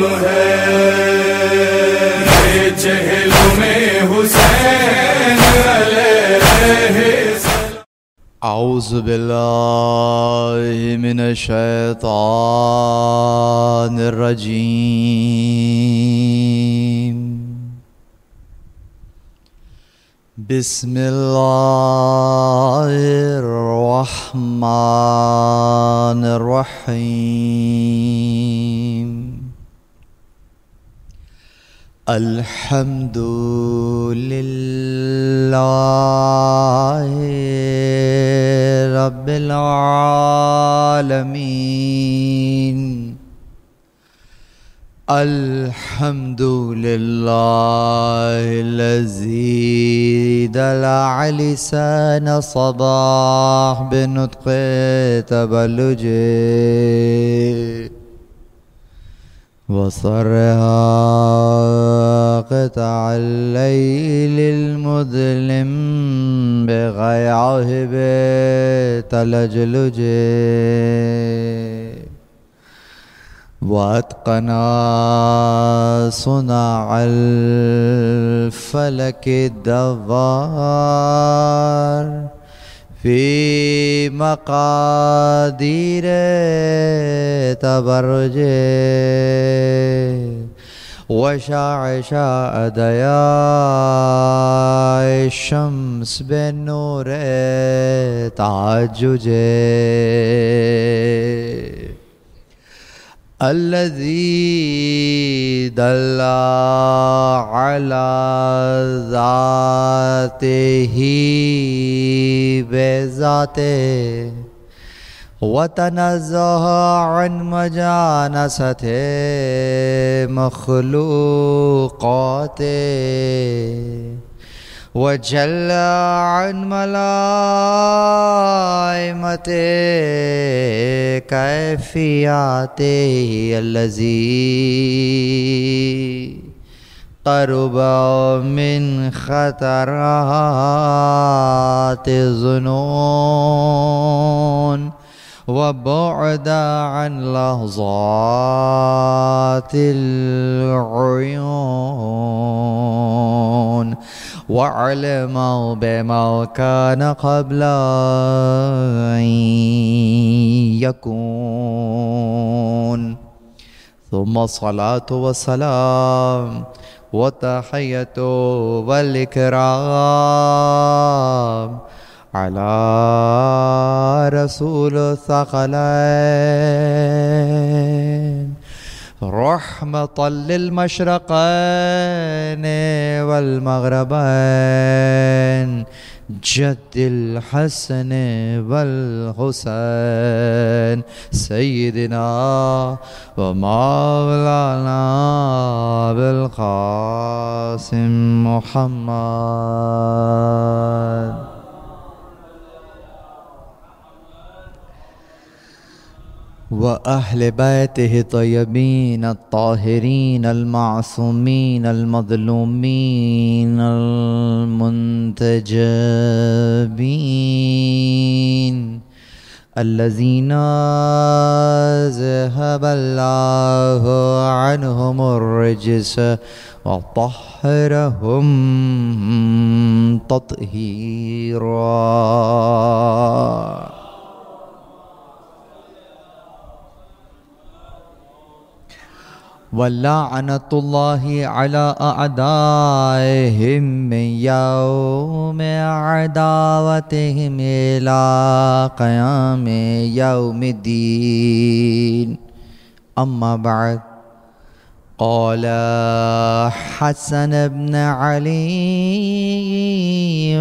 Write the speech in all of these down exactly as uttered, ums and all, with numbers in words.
ہے یہ چہل میں حسین علیہ السلام۔ اعوذ باللہ من الشیطان الرجیم، بسم اللہ الرحمن الرحیم، الحمد للہ رب العالمین، الحمد للہ الذی دلع لسان صباح بنطق تبلج وصرها قطع الليل المظلم بغياهب تلجلج واتقنا صنع الفلك الدوار في مقادير تبرج وشع شاء ضياء الشمس بالنور تعجج الذي دل على ذاته بذاته وتنزه عن مجانسة مخلوقاته وجل عن ملائمة كيفياته الذي قرب من خطرات الظنون وبعد عن لحظات العيون وعلم بما كان قبل أن يكون، ثم الصلاة والسلام والتحية والإكرام على رسول الثقلين رحمة للمشرقين والمغربين جد الحسن والحسين سيدنا ومولانا بالقاسم محمد وأهل بيته الطيبين الطاهرين المعصومين المظلومين المنتجبين الذين ذهب الله عنهم الرجس وطهرهم تطهيرا. وَلَعْنَةُ اللَّهِ عَلَىٰ أَعْدَائِهِمْ مِنْ يَوْمِ عَدَاوَتِهِمْ إِلَىٰ قِيَامِ يَوْمِ الدِّينِ. أما بعد، قال حسن بن علي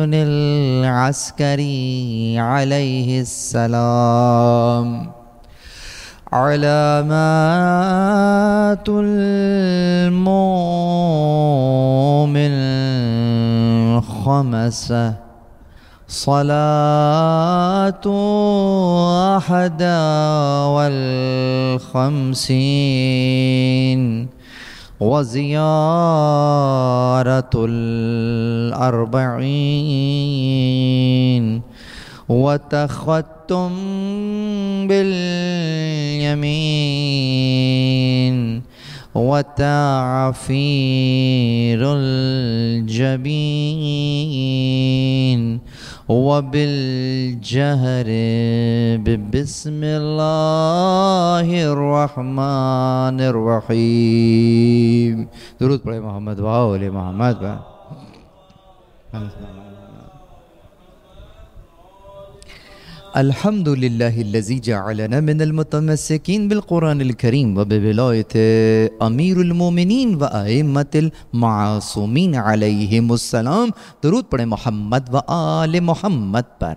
العسكري عليه السلام: علامات المؤمن خمسة: صلاة أحد والخمسين، وزيارة الأربعين، وتختم باليمين، وتعفير الجبين وبالجهر بسم الله الرحمن الرحيم. درود پڑھے محمد و آل محمد. الحمد لله الذي جعلنا من المتمسكين بالقرآن الكريم وبولاية أمير المؤمنين وأئمة المعصومين عليهم السلام. درود پڑھے محمد و آل محمد پر.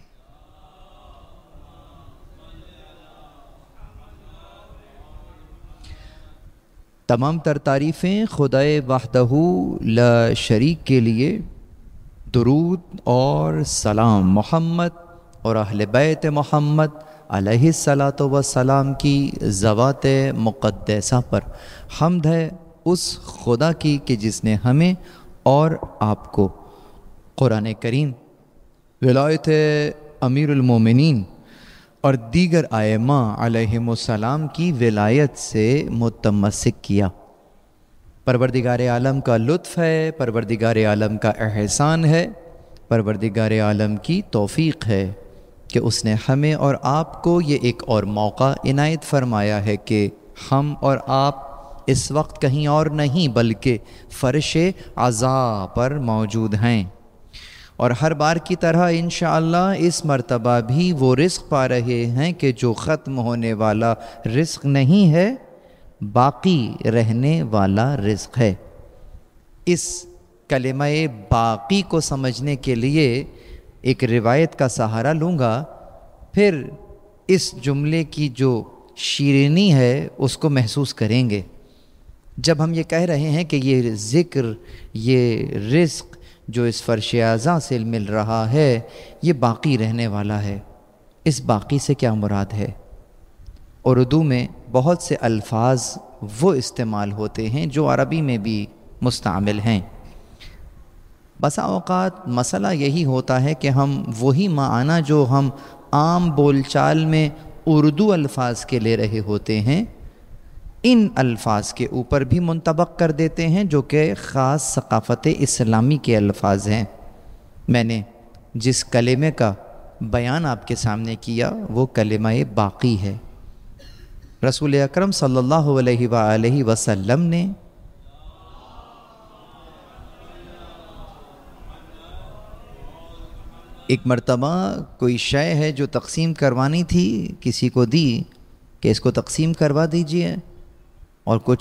تمام تر تعریفیں خدائے وحدہ لا شریک کے لیے. درود اور سلام محمد اور اہل بیت محمد علیہ الصلاۃ والسلام کی ذوات مقدسہ پر. حمد ہے اس خدا کی کہ جس نے ہمیں اور آپ کو قرآن کریم، ولایت امیر المومنین اور دیگر ائمہ علیہم السلام کی ولایت سے متمسک کیا. پروردگار عالم کا لطف ہے، پروردگار عالم کا احسان ہے، پروردگار عالم کی توفیق ہے کہ اس نے ہمیں اور آپ کو یہ ایک اور موقع عنایت فرمایا ہے کہ ہم اور آپ اس وقت کہیں اور نہیں بلکہ فرش عزا پر موجود ہیں، اور ہر بار کی طرح انشاءاللہ اس مرتبہ بھی وہ رزق پا رہے ہیں کہ جو ختم ہونے والا رزق نہیں ہے، باقی رہنے والا رزق ہے. اس کلمہ باقی کو سمجھنے کے لیے ایک روایت کا سہارا لوں گا، پھر اس جملے کی جو شیرینی ہے اس کو محسوس کریں گے. جب ہم یہ کہہ رہے ہیں کہ یہ ذکر، یہ رزق جو اس فرش اعضاء سے مل رہا ہے یہ باقی رہنے والا ہے، اس باقی سے کیا مراد ہے؟ اردو میں بہت سے الفاظ وہ استعمال ہوتے ہیں جو عربی میں بھی مستعمل ہیں. بسا اوقات مسئلہ یہی ہوتا ہے کہ ہم وہی معنی جو ہم عام بول چال میں اردو الفاظ کے لے رہے ہوتے ہیں ان الفاظ کے اوپر بھی منطبق کر دیتے ہیں جو کہ خاص ثقافت اسلامی کے الفاظ ہیں. میں نے جس کلمے کا بیان آپ کے سامنے کیا وہ کلمہ باقی ہے. رسول اکرم صلی اللہ علیہ وآلہ وسلم نے ایک مرتبہ کوئی شے ہے جو تقسیم کروانی تھی کسی کو دی کہ اس کو تقسیم کروا دیجئے، اور کچھ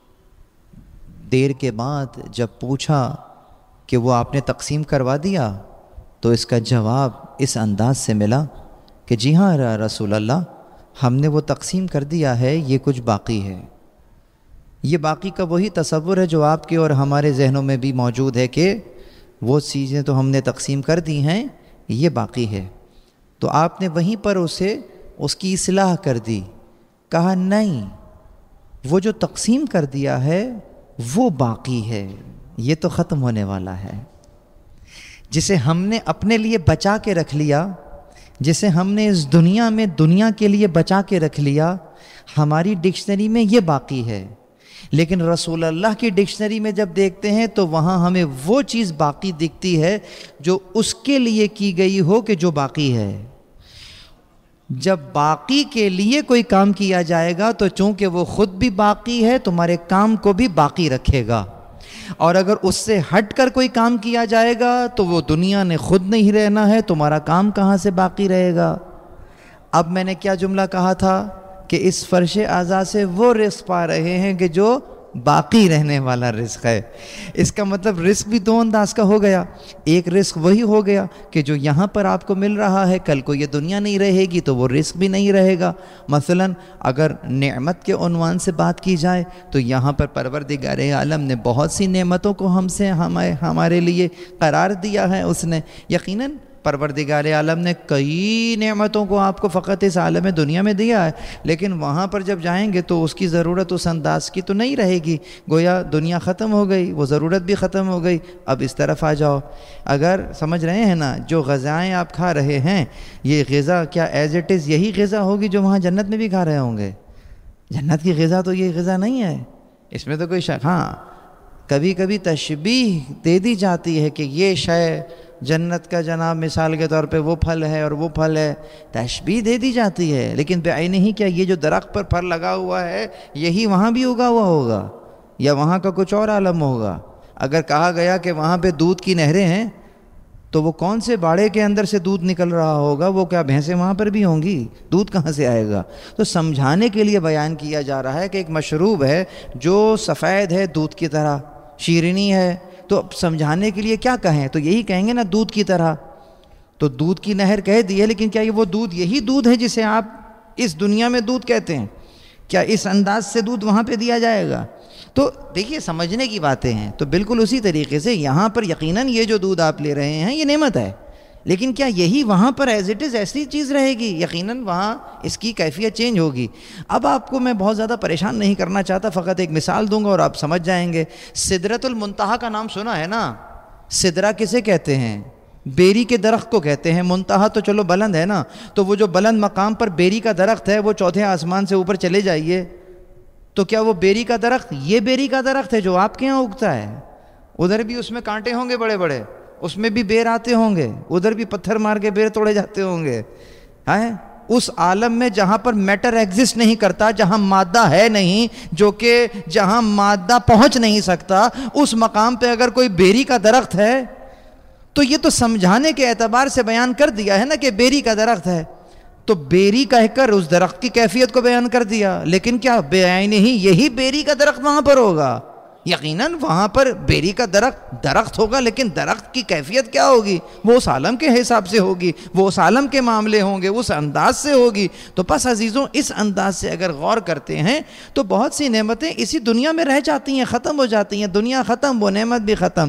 دیر کے بعد جب پوچھا کہ وہ آپ نے تقسیم کروا دیا تو اس کا جواب اس انداز سے ملا کہ جی ہاں رسول اللہ، ہم نے وہ تقسیم کر دیا ہے، یہ کچھ باقی ہے. یہ باقی کا وہی تصور ہے جو آپ کے اور ہمارے ذہنوں میں بھی موجود ہے کہ وہ چیزیں تو ہم نے تقسیم کر دی ہیں، یہ باقی ہے. تو آپ نے وہیں پر اسے اس کی اصلاح کر دی، کہا نہیں، وہ جو تقسیم کر دیا ہے وہ باقی ہے، یہ تو ختم ہونے والا ہے. جسے ہم نے اپنے لیے بچا کے رکھ لیا، جسے ہم نے اس دنیا میں دنیا کے لیے بچا کے رکھ لیا، ہماری ڈکشنری میں یہ باقی ہے. لیکن رسول اللہ کی ڈکشنری میں جب دیکھتے ہیں تو وہاں ہمیں وہ چیز باقی دکھتی ہے جو اس کے لیے کی گئی ہو کہ جو باقی ہے. جب باقی کے لیے کوئی کام کیا جائے گا تو چونکہ وہ خود بھی باقی ہے تمہارے کام کو بھی باقی رکھے گا، اور اگر اس سے ہٹ کر کوئی کام کیا جائے گا تو وہ دنیا نے خود نہیں رہنا ہے، تمہارا کام کہاں سے باقی رہے گا. اب میں نے کیا جملہ کہا تھا کہ اس فرش اعضاء سے وہ رزق پا رہے ہیں کہ جو باقی رہنے والا رزق ہے. اس کا مطلب رزق بھی دو انداز کا ہو گیا. ایک رزق وہی ہو گیا کہ جو یہاں پر آپ کو مل رہا ہے، کل کو یہ دنیا نہیں رہے گی تو وہ رزق بھی نہیں رہے گا. مثلا اگر نعمت کے عنوان سے بات کی جائے تو یہاں پر پروردگار عالم نے بہت سی نعمتوں کو ہم سے ہمارے لیے قرار دیا ہے. اس نے یقیناً پروردگار عالم نے کئی نعمتوں کو آپ کو فقط اس عالم دنیا میں دیا ہے، لیکن وہاں پر جب جائیں گے تو اس کی ضرورت اس انداز کی تو نہیں رہے گی. گویا دنیا ختم ہو گئی، وہ ضرورت بھی ختم ہو گئی. اب اس طرف آ جاؤ. اگر سمجھ رہے ہیں نا، جو غذائیں آپ کھا رہے ہیں یہ غذا کیا ایز اٹ از یہی غذا ہوگی جو وہاں جنت میں بھی کھا رہے ہوں گے؟ جنت کی غذا تو یہ غذا نہیں ہے. اس میں تو کوئی شک. ہاں کبھی کبھی تشبیہ دے دی جاتی ہے کہ یہ شے جنت کا جناب مثال کے طور پہ وہ پھل ہے اور وہ پھل ہے, تشبیہ دے دی جاتی ہے, لیکن بعینہ ہی کیا یہ جو درخت پر پھل لگا ہوا ہے یہی وہاں بھی اگا ہوا ہوگا یا وہاں کا کچھ اور عالم ہوگا؟ اگر کہا گیا کہ وہاں پہ دودھ کی نہریں ہیں تو وہ کون سے باڑے کے اندر سے دودھ نکل رہا ہوگا؟ وہ کیا بھینسیں وہاں پر بھی ہوں گی؟ دودھ کہاں سے آئے گا؟ تو سمجھانے کے لیے بیان کیا جا رہا ہے کہ ایک مشروب ہے جو سفید ہے دودھ کی طرح, شیرینی ہے, تو سمجھانے کے لیے کیا کہیں؟ تو یہی کہیں گے نا دودھ کی طرح. تو دودھ کی نہر کہہ دی ہے, لیکن کیا یہ وہ دودھ یہی دودھ ہے جسے آپ اس دنیا میں دودھ کہتے ہیں؟ کیا اس انداز سے دودھ وہاں پہ دیا جائے گا؟ تو دیکھیے سمجھنے کی باتیں ہیں. تو بالکل اسی طریقے سے یہاں پر یقیناً یہ جو دودھ آپ لے رہے ہیں یہ نعمت ہے, لیکن کیا یہی وہاں پر ایز اٹ از ایسی چیز رہے گی؟ یقیناً وہاں اس کی کیفیت چینج ہوگی. اب آپ کو میں بہت زیادہ پریشان نہیں کرنا چاہتا, فقط ایک مثال دوں گا اور آپ سمجھ جائیں گے. سدرۃ المنتہا کا نام سنا ہے نا؟ سدرہ کسے کہتے ہیں؟ بیری کے درخت کو کہتے ہیں. منتہا تو چلو بلند ہے نا, تو وہ جو بلند مقام پر بیری کا درخت ہے وہ چوتھے آسمان سے اوپر چلے جائیے تو کیا وہ بیری کا درخت یہ بیری کا درخت ہے جو آپ کے یہاں اگتا ہے؟ ادھر بھی اس میں کانٹے ہوں گے بڑے بڑے, اس میں بھی بیر آتے ہوں گے, ادھر بھی پتھر مار کے بیر توڑے جاتے ہوں گے. ہیں اس عالم میں جہاں پر میٹر ایگزسٹ نہیں کرتا, جہاں مادہ ہے نہیں, جو کہ جہاں مادہ پہنچ نہیں سکتا, اس مقام پہ اگر کوئی بیری کا درخت ہے تو یہ تو سمجھانے کے اعتبار سے بیان کر دیا ہے نا کہ بیری کا درخت ہے, تو بیری کہہ کر اس درخت کی کیفیت کو بیان کر دیا. لیکن کیا بعینہ ہی یہی بیری کا درخت وہاں پر ہوگا؟ یقیناً وہاں پر بیری کا درخت درخت ہوگا, لیکن درخت کی کیفیت کیا ہوگی؟ وہ اس عالم کے حساب سے ہوگی, وہ اس عالم کے معاملے ہوں گے, اس انداز سے ہوگی. تو پس عزیزوں اس انداز سے اگر غور کرتے ہیں تو بہت سی نعمتیں اسی دنیا میں رہ جاتی ہیں, ختم ہو جاتی ہیں, دنیا ختم, وہ نعمت بھی ختم.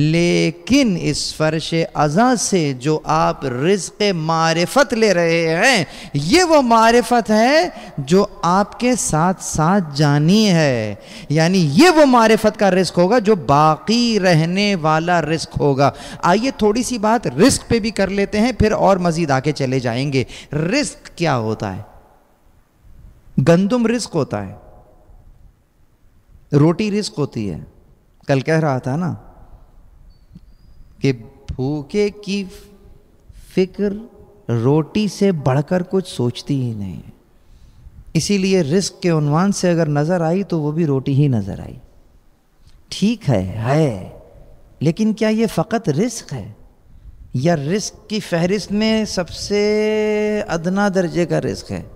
لیکن اس فرش عزا سے جو آپ رزق معرفت لے رہے ہیں, یہ وہ معرفت ہے جو آپ کے ساتھ ساتھ جانی ہے. یعنی یہ وہ معرفت کا رزق ہوگا جو باقی رہنے والا رزق ہوگا. آئیے تھوڑی سی بات رزق پہ بھی کر لیتے ہیں, پھر اور مزید آگے چلے جائیں گے. رزق کیا ہوتا ہے؟ گندم رزق ہوتا ہے, روٹی رزق ہوتی ہے. کل کہہ رہا تھا نا کہ بھوکے کی فکر روٹی سے بڑھ کر کچھ سوچتی ہی نہیں. اسی لیے رزق کے عنوان سے اگر نظر آئی تو وہ بھی روٹی ہی نظر آئی. ٹھیک ہے ہے لیکن کیا یہ فقط رزق ہے یا رزق کی فہرست میں سب سے ادنا درجے کا رزق ہے؟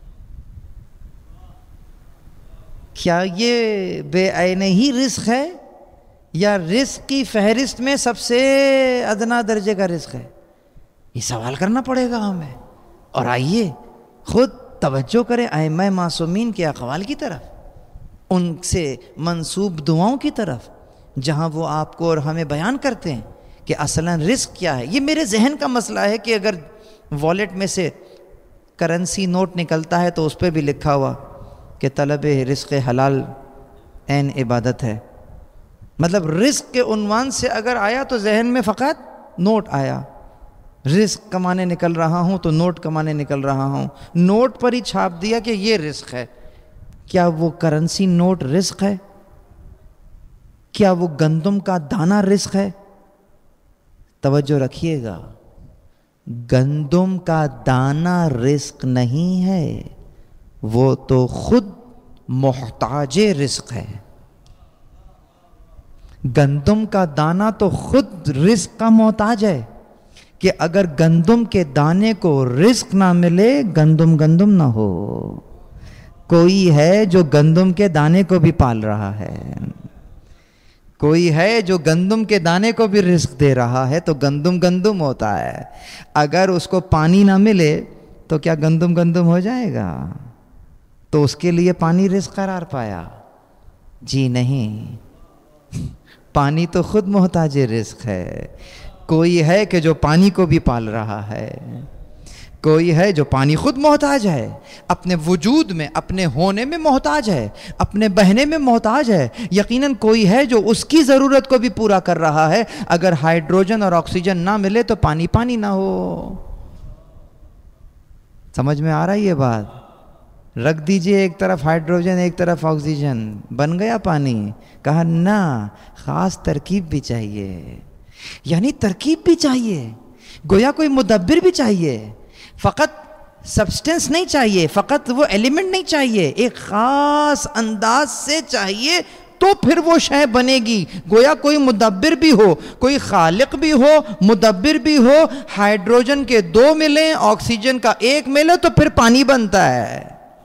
کیا یہ بے عینہ ہی رزق ہے یا رزق کی فہرست میں سب سے ادنا درجے کا رزق ہے؟ یہ سوال کرنا پڑے گا ہمیں. اور آئیے خود توجہ کریں ائمہ معصومین کے اقوال کی طرف, ان سے منسوب دعاؤں کی طرف, جہاں وہ آپ کو اور ہمیں بیان کرتے ہیں کہ اصلاً رزق کیا ہے. یہ میرے ذہن کا مسئلہ ہے کہ اگر والیٹ میں سے کرنسی نوٹ نکلتا ہے تو اس پہ بھی لکھا ہوا کہ طلب رزق حلال عین عبادت ہے. مطلب رزق کے عنوان سے اگر آیا تو ذہن میں فقط نوٹ آیا, رزق کمانے نکل رہا ہوں تو نوٹ کمانے نکل رہا ہوں, نوٹ پر ہی چھاپ دیا کہ یہ رزق ہے. کیا وہ کرنسی نوٹ رزق ہے؟ کیا وہ گندم کا دانہ رزق ہے؟ توجہ رکھیے گا, گندم کا دانہ رزق نہیں ہے, وہ تو خود محتاج رزق ہے. گندم کا دانہ تو خود رزق کا محتاج ہے کہ اگر گندم کے دانے کو رزق نہ ملے گندم گندم نہ ہو. کوئی ہے جو گندم کے دانے کو بھی پال رہا ہے, کوئی ہے جو گندم کے دانے کو بھی رزق دے رہا ہے, تو گندم گندم ہوتا ہے. اگر اس کو پانی نہ ملے تو کیا گندم گندم ہو جائے گا؟ تو اس کے لیے پانی رزق قرار پایا؟ جی نہیں, پانی تو خود محتاج رزق ہے. کوئی ہے کہ جو پانی کو بھی پال رہا ہے, کوئی ہے جو پانی خود محتاج ہے, اپنے وجود میں, اپنے ہونے میں محتاج ہے, اپنے بہنے میں محتاج ہے. یقیناً کوئی ہے جو اس کی ضرورت کو بھی پورا کر رہا ہے. اگر ہائیڈروجن اور آکسیجن نہ ملے تو پانی پانی نہ ہو. سمجھ میں آ رہا ہے یہ بات؟ رکھ دیجئے ایک طرف ہائیڈروجن ایک طرف آکسیجن، بن گیا پانی؟ کہا نہ، خاص ترکیب بھی چاہیے، یعنی ترکیب بھی چاہیے، گویا کوئی مدبر بھی چاہیے، فقط سبسٹنس نہیں چاہیے، فقط وہ ایلیمنٹ نہیں چاہیے، ایک خاص انداز سے چاہیے تو پھر وہ شے بنے گی۔ گویا کوئی مدبر بھی ہو، کوئی خالق بھی ہو، مدبر بھی ہو، ہائیڈروجن کے دو ملیں، آکسیجن کا ایک ملے تو پھر پانی بنتا ہے۔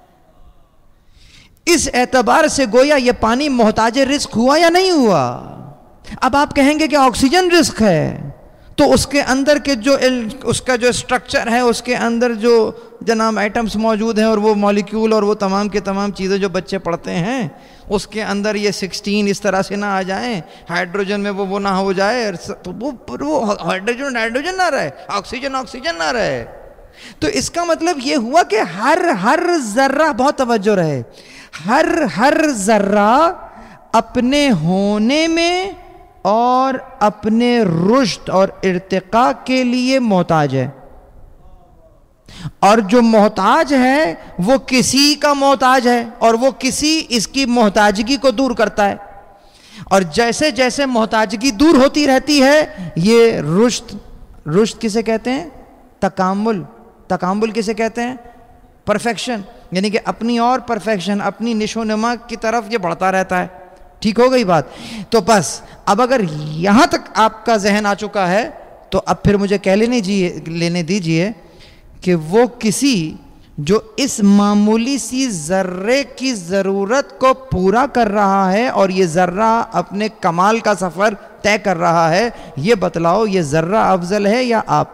اس اعتبار سے گویا یہ پانی محتاج رزق ہوا یا نہیں ہوا؟ اب آپ کہیں گے کہ آکسیجن رزق ہے، تو اس کے اندر کے جو اس کا جو سٹرکچر ہے، اس کے اندر جو جناب ایٹمز موجود ہیں اور وہ مولیکیول اور وہ تمام کے تمام چیزیں جو بچے پڑھتے ہیں، اس کے اندر یہ سکسٹین اس طرح سے نہ آ جائیں، ہائیڈروجن میں وہ وہ نہ ہو جائے، تو وہ ہائیڈروجن ہائیڈروجن نہ رہے، آکسیجن آکسیجن نہ رہے۔ تو اس کا مطلب یہ ہوا کہ ہر ہر ذرہ، بہت توجہ رہے، ہر ہر ذرہ اپنے ہونے میں اور اپنے رشد اور ارتقاء کے لیے محتاج ہے، اور جو محتاج ہے وہ کسی کا محتاج ہے، اور وہ کسی اس کی محتاجگی کو دور کرتا ہے، اور جیسے جیسے محتاجگی دور ہوتی رہتی ہے یہ رشد، رشد کسے کہتے ہیں؟ تکامل، تکامل کسے کہتے ہیں؟ پرفیکشن، یعنی کہ اپنی اور پرفیکشن، اپنی نشو و نما کی طرف یہ بڑھتا رہتا ہے۔ ٹھیک ہو گئی بات؟ تو بس اب اگر یہاں تک آپ کا ذہن آ چکا ہے تو اب پھر مجھے کہہ لینے جیے لینے دیجئے کہ وہ کسی جو اس معمولی سی ذرے کی ضرورت کو پورا کر رہا ہے اور یہ ذرہ اپنے کمال کا سفر طے کر رہا ہے، یہ بتلاؤ یہ ذرہ افضل ہے یا آپ؟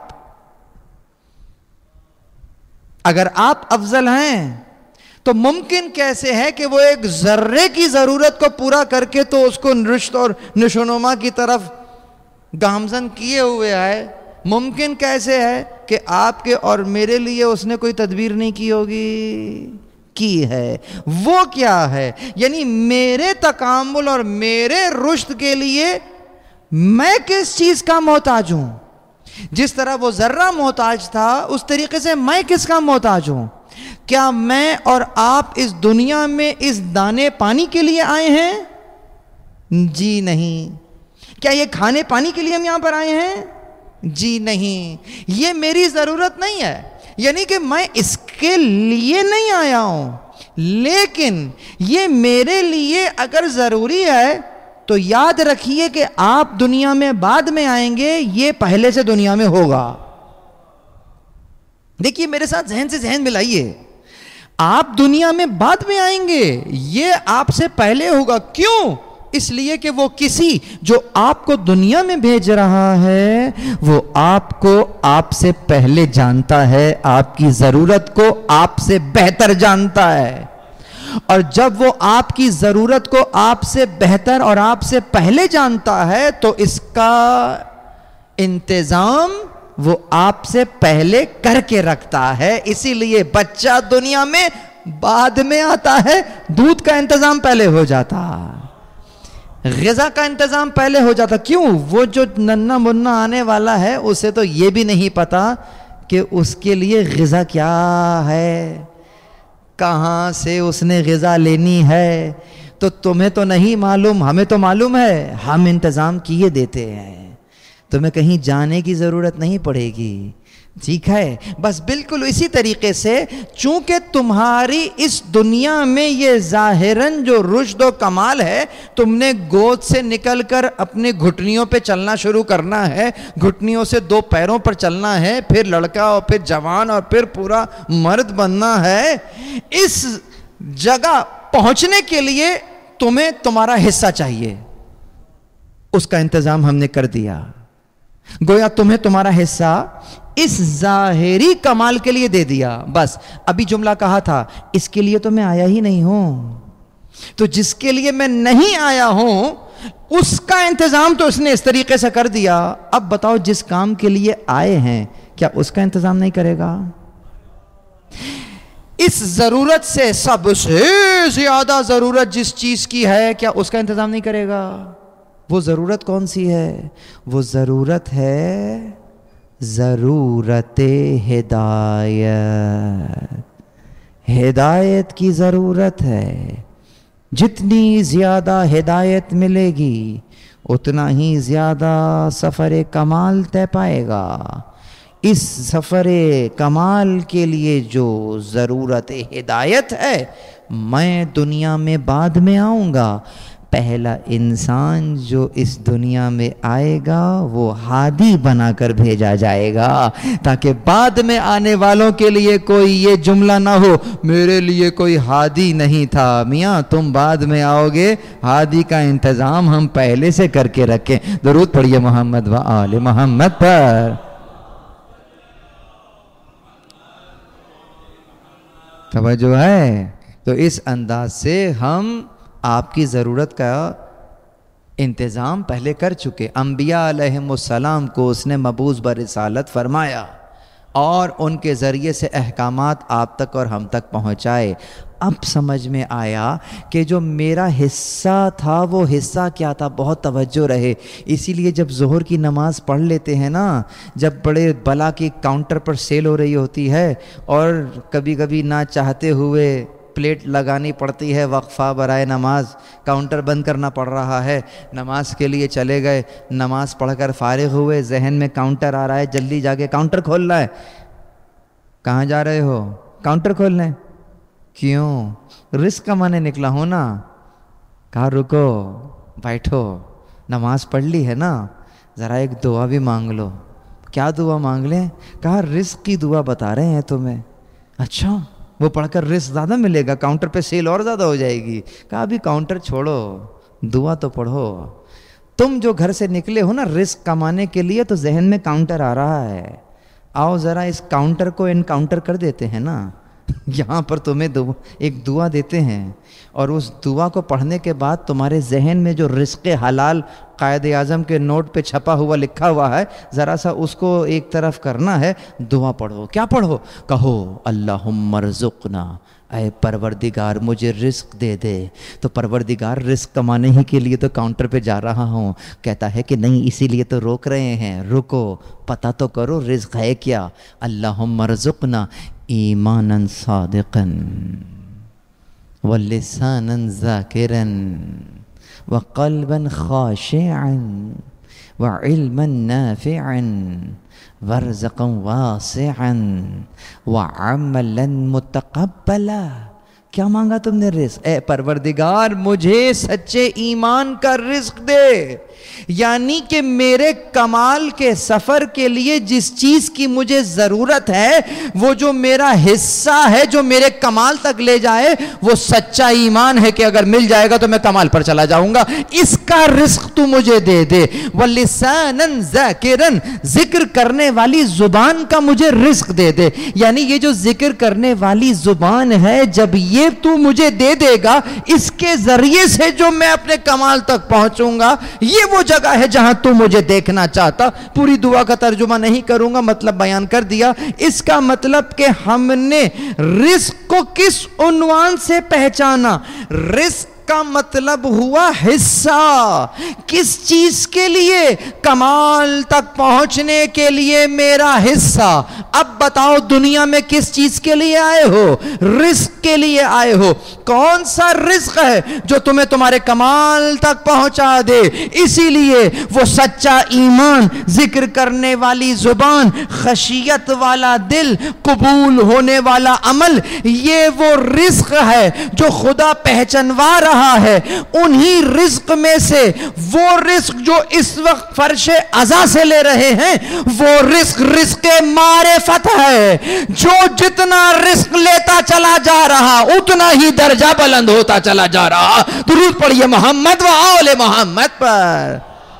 اگر آپ افضل ہیں تو ممکن کیسے ہے کہ وہ ایک ذرے کی ضرورت کو پورا کر کے تو اس کو رشد اور نشونما کی طرف گامزن کیے ہوئے آئے؟ ممکن کیسے ہے کہ آپ کے اور میرے لیے اس نے کوئی تدبیر نہیں کی ہوگی؟ کی ہے۔ وہ کیا ہے؟ یعنی میرے تکامل اور میرے رشد کے لیے میں کس چیز کا محتاج ہوں؟ جس طرح وہ ذرہ محتاج تھا اس طریقے سے میں کس کا محتاج ہوں؟ کیا میں اور آپ اس دنیا میں اس دانے پانی کے لیے آئے ہیں؟ جی نہیں۔ کیا یہ کھانے پانی کے لیے ہم یہاں پر آئے ہیں؟ جی نہیں۔ یہ میری ضرورت نہیں ہے، یعنی کہ میں اس کے لیے نہیں آیا ہوں، لیکن یہ میرے لیے اگر ضروری ہے تو یاد رکھیے کہ آپ دنیا میں بعد میں آئیں گے، یہ پہلے سے دنیا میں ہوگا۔ دیکھیے میرے ساتھ ذہن سے ذہن ملائیے، آپ دنیا میں بعد میں آئیں گے، یہ آپ سے پہلے ہوگا۔ کیوں؟ اس لیے کہ وہ کسی جو آپ کو دنیا میں بھیج رہا ہے وہ آپ کو آپ سے پہلے جانتا ہے، آپ کی ضرورت کو آپ سے بہتر جانتا ہے، اور جب وہ آپ کی ضرورت کو آپ سے بہتر اور آپ سے پہلے جانتا ہے تو اس کا انتظام وہ آپ سے پہلے کر کے رکھتا ہے۔ اسی لیے بچہ دنیا میں بعد میں آتا ہے، دودھ کا انتظام پہلے ہو جاتا، غذا کا انتظام پہلے ہو جاتا۔ کیوں؟ وہ جو ننا منا آنے والا ہے اسے تو یہ بھی نہیں پتا کہ اس کے لیے غذا کیا ہے، کہاں سے اس نے غذا لینی ہے، تو تمہیں تو نہیں معلوم، ہمیں تو معلوم ہے، ہم انتظام کیے دیتے ہیں، تمہیں کہیں جانے کی ضرورت نہیں پڑے گی۔ ٹھیک ہے؟ بس بالکل اسی طریقے سے چونکہ تمہاری اس دنیا میں یہ ظاہراً جو رشد و کمال ہے، تم نے گود سے نکل کر اپنے گھٹنیوں پہ چلنا شروع کرنا ہے، گھٹنیوں سے دو پیروں پر چلنا ہے، پھر لڑکا اور پھر جوان اور پھر پورا مرد بننا ہے۔ اس جگہ پہنچنے کے لیے تمہیں تمہارا حصہ چاہیے، اس کا انتظام ہم نے کر دیا۔ گویا تمہیں تمہارا حصہ اس ظاہری کمال کے لیے دے دیا۔ بس ابھی جملہ کہا تھا اس کے لیے تو میں آیا ہی نہیں ہوں، تو جس کے لیے میں نہیں آیا ہوں اس کا انتظام تو اس نے اس طریقے سے کر دیا۔ اب بتاؤ جس کام کے لیے آئے ہیں کیا اس کا انتظام نہیں کرے گا؟ اس ضرورت سے سب سے زیادہ ضرورت جس چیز کی ہے کیا اس کا انتظام نہیں کرے گا؟ وہ ضرورت کون سی ہے؟ وہ ضرورت ہے ضرورت ہدایت۔ ہدایت کی ضرورت ہے. جتنی زیادہ ہدایت ملے گی اتنا ہی زیادہ سفر کمال طے پائے گا. اس سفر کمال کے لیے جو ضرورت ہدایت ہے، میں دنیا میں بعد میں آؤں گا. پہلا انسان جو اس دنیا میں آئے گا وہ ہادی بنا کر بھیجا جائے گا، تاکہ بعد میں آنے والوں کے لیے کوئی یہ جملہ نہ ہو میرے لیے کوئی ہادی نہیں تھا. میاں تم بعد میں آؤ گے، ہادی کا انتظام ہم پہلے سے کر کے رکھیں. درود پڑھیے محمد و آل محمد پر. توجہ ہے؟ تو اس انداز سے ہم آپ کی ضرورت کا انتظام پہلے کر چکے. انبیاء علیہم السلام کو اس نے مبعوث برسالت فرمایا اور ان کے ذریعے سے احکامات آپ تک اور ہم تک پہنچائے. اب سمجھ میں آیا کہ جو میرا حصہ تھا وہ حصہ کیا تھا. بہت توجہ رہے. اسی لیے جب ظہر کی نماز پڑھ لیتے ہیں نا، جب بڑے بلا کی کاؤنٹر پر سیل ہو رہی ہوتی ہے اور کبھی کبھی نہ چاہتے ہوئے پلیٹ لگانی پڑتی ہے وقفہ برائے نماز، کاؤنٹر بند کرنا پڑ رہا ہے، نماز کے لیے چلے گئے، نماز پڑھ کر فارغ ہوئے، ذہن میں کاؤنٹر آ رہا ہے، جلدی جا کے کاؤنٹر کھولنا ہے. کہاں جا رہے ہو؟ کاؤنٹر کھولنے. کیوں؟ رزق کمانے نکلا ہوں نا. کہا رکو بیٹھو، نماز پڑھ لی ہے نا، ذرا ایک دعا بھی مانگ لو. کیا دعا مانگ لیں؟ کہا رزق کی دعا بتا رہے ہیں تمہیں. اچھا، وہ پڑھ کر رزق زیادہ ملے گا، کاؤنٹر پہ سیل اور زیادہ ہو جائے گی. کہا ابھی کاؤنٹر چھوڑو، دعا تو پڑھو. تم جو گھر سے نکلے ہو نا رزق کمانے کے لیے، تو ذہن میں کاؤنٹر آ رہا ہے. آؤ ذرا اس کاؤنٹر کو انکاؤنٹر کر دیتے ہیں نا. یہاں پر تمہیں دعا ایک دعا دیتے ہیں، اور اس دعا کو پڑھنے کے بعد تمہارے ذہن میں جو رزق حلال قائد اعظم کے نوٹ پہ چھپا ہوا لکھا ہوا ہے، ذرا سا اس کو ایک طرف کرنا ہے. دعا پڑھو. کیا پڑھو؟ کہو اللہم ارزقنا، اے پروردگار مجھے رزق دے دے. تو پروردگار رزق کمانے ہی کے لیے تو کاؤنٹر پہ جا رہا ہوں. کہتا ہے کہ نہیں، اسی لیے تو روک رہے ہیں. رکو، پتہ تو کرو رزق ہے کیا. اللہم ارزقنا ایمانا صادقا ولسانا ذاکرا وقلبا خاشعا وعلما نافعا ورزقا واسعا وعملا متقبلا. کیا مانگا تم نے؟ رزق. اے پروردگار مجھے سچے ایمان کا رزق دے، یعنی کہ میرے کمال کے سفر کے لیے جس چیز کی مجھے ضرورت ہے، وہ جو میرا حصہ ہے جو میرے کمال تک لے جائے، وہ سچا ایمان ہے کہ اگر مل جائے گا تو میں کمال پر چلا جاؤں گا. اس کا رزق تو مجھے دے دے. وَلِسَانًا ذَاكِرًا، ذکر کرنے والی زبان کا مجھے رزق دے دے. یعنی یہ جو ذکر کرنے والی زبان ہے، جب یہ تو مجھے دے دے گا، اس کے ذریعے سے جو میں اپنے کمال تک پہنچوں گا، یہ وہ جگہ ہے جہاں تو مجھے دیکھنا چاہتا. پوری دعا کا ترجمہ نہیں کروں گا، مطلب بیان کر دیا. اس کا مطلب کہ ہم نے رزق کو کس عنوان سے پہچانا؟ رزق کا مطلب ہوا حصہ. کس چیز کے لیے؟ کمال تک پہنچنے کے لیے میرا حصہ. اب بتاؤ دنیا میں کس چیز کے لیے آئے ہو؟ رزق کے لیے آئے ہو. کون سا رزق ہے جو تمہیں تمہارے کمال تک پہنچا دے؟ اسی لیے وہ سچا ایمان، ذکر کرنے والی زبان، خشیت والا دل، قبول ہونے والا عمل، یہ وہ رزق ہے جو خدا پہچنوا رہا ہے. انہی رزق میں سے وہ رزق جو اس وقت فرش عزا سے لے رہے ہیں، وہ رزق رزق معرفت ہے. جو جتنا رزق لیتا چلا جا رہا اتنا ہی درجہ بلند ہوتا چلا جا رہا. درود پڑھیے محمد و آل محمد پر.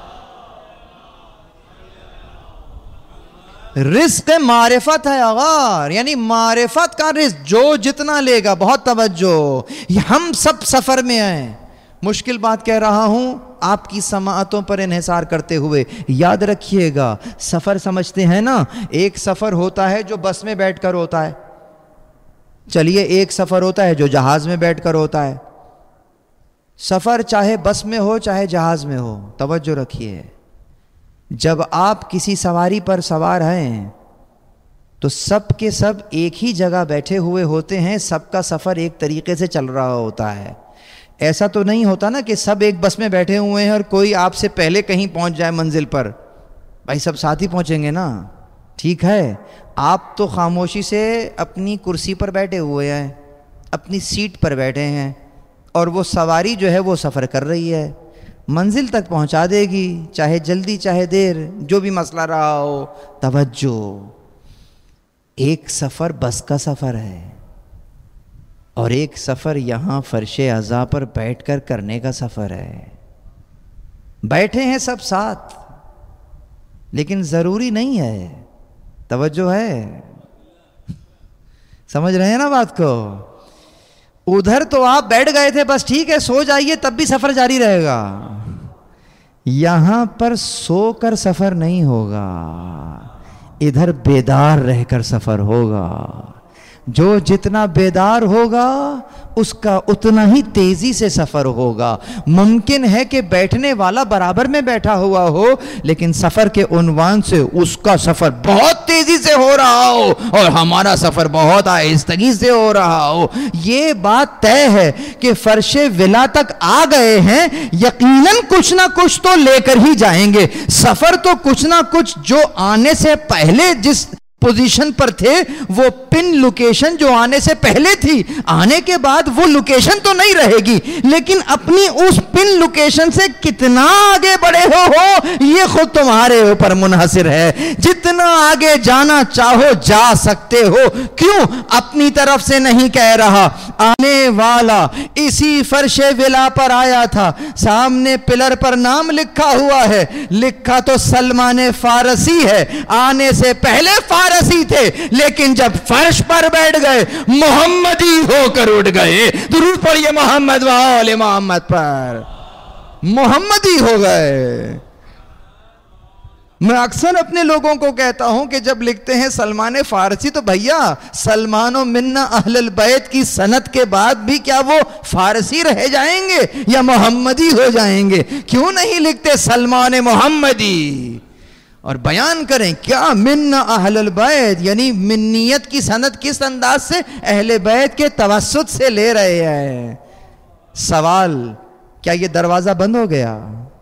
رزق معرفت ہے آغار، یعنی معرفت کا رزق جو جتنا لے گا. بہت توجہ، ہم سب سفر میں ہیں. مشکل بات کہہ رہا ہوں آپ کی سماعتوں پر انحصار کرتے ہوئے. یاد رکھیے گا، سفر سمجھتے ہیں نا، ایک سفر ہوتا ہے جو بس میں بیٹھ کر ہوتا ہے. چلیے ایک سفر ہوتا ہے جو جہاز میں بیٹھ کر ہوتا ہے. سفر چاہے بس میں ہو چاہے جہاز میں ہو، توجہ رکھیے. جب آپ کسی سواری پر سوار ہیں تو سب کے سب ایک ہی جگہ بیٹھے ہوئے ہوتے ہیں، سب کا سفر ایک طریقے سے چل رہا ہوتا ہے. ایسا تو نہیں ہوتا نا کہ سب ایک بس میں بیٹھے ہوئے ہیں اور کوئی آپ سے پہلے کہیں پہنچ جائے منزل پر. بھائی سب ساتھ ہی پہنچیں گے نا. ٹھیک ہے، آپ تو خاموشی سے اپنی کرسی پر بیٹھے ہوئے ہیں، اپنی سیٹ پر بیٹھے ہیں، اور وہ سواری جو ہے وہ سفر کر رہی ہے، منزل تک پہنچا دے گی، چاہے جلدی چاہے دیر، جو بھی مسئلہ رہا ہو. توجہ، ایک سفر بس کا سفر ہے اور ایک سفر یہاں فرش عزا پر بیٹھ کر کرنے کا سفر ہے. بیٹھے ہیں سب ساتھ لیکن ضروری نہیں ہے. توجہ ہے، سمجھ رہے ہیں نا بات کو. ادھر تو آپ بیٹھ گئے تھے، بس ٹھیک ہے سو جائیے تب بھی سفر جاری رہے گا. یہاں پر سو کر سفر نہیں ہوگا، ادھر بیدار رہ کر سفر ہوگا. جو جتنا بیدار ہوگا اس کا اتنا ہی تیزی سے سفر ہوگا. ممکن ہے کہ بیٹھنے والا برابر میں بیٹھا ہوا ہو لیکن سفر کے عنوان سے اس کا سفر بہت تیزی سے ہو رہا ہو اور ہمارا سفر بہت آہستگی سے ہو رہا ہو. یہ بات طے ہے کہ فرش ولا تک آ گئے ہیں، یقیناً کچھ نہ کچھ تو لے کر ہی جائیں گے. سفر تو کچھ نہ کچھ جو آنے سے پہلے جس پوزیشن پر تھے، وہ پن لوکیشن جو آنے سے پہلے تھی، آنے کے بعد وہ لوکیشن تو نہیں رہے گی، لیکن اپنی اس پن لوکیشن سے کتنا آگے بڑھے ہو ہو یہ خود تمہارے اوپر منحصر ہے. جتنا آگے جانا چاہو جا سکتے ہو. کیوں؟ اپنی طرف سے نہیں کہہ رہا، آنے والا اسی فرش ولا پر آیا تھا، سامنے پلر پر نام لکھا ہوا ہے، لکھا تو سلمان فارسی ہے، آنے سے پہلے فارسی رسی تھے لیکن جب فرش پر بیٹھ گئے محمدی ہو کر اٹھ گئے. درود پڑھیے محمد و آل محمد پر. محمدی ہو گئے. میں اکثر اپنے لوگوں کو کہتا ہوں کہ جب لکھتے ہیں سلمان فارسی تو بھیا سلمان و منا اہل البیت کی سنت کے بعد بھی کیا وہ فارسی رہ جائیں گے یا محمدی ہو جائیں گے؟ کیوں نہیں لکھتے سلمان محمدی اور بیان کریں کیا من اہل البیت، یعنی منیت کی سند کس انداز سے؟ اہل بیت کے توسط سے لے رہے ہیں. سوال، کیا یہ دروازہ بند ہو گیا؟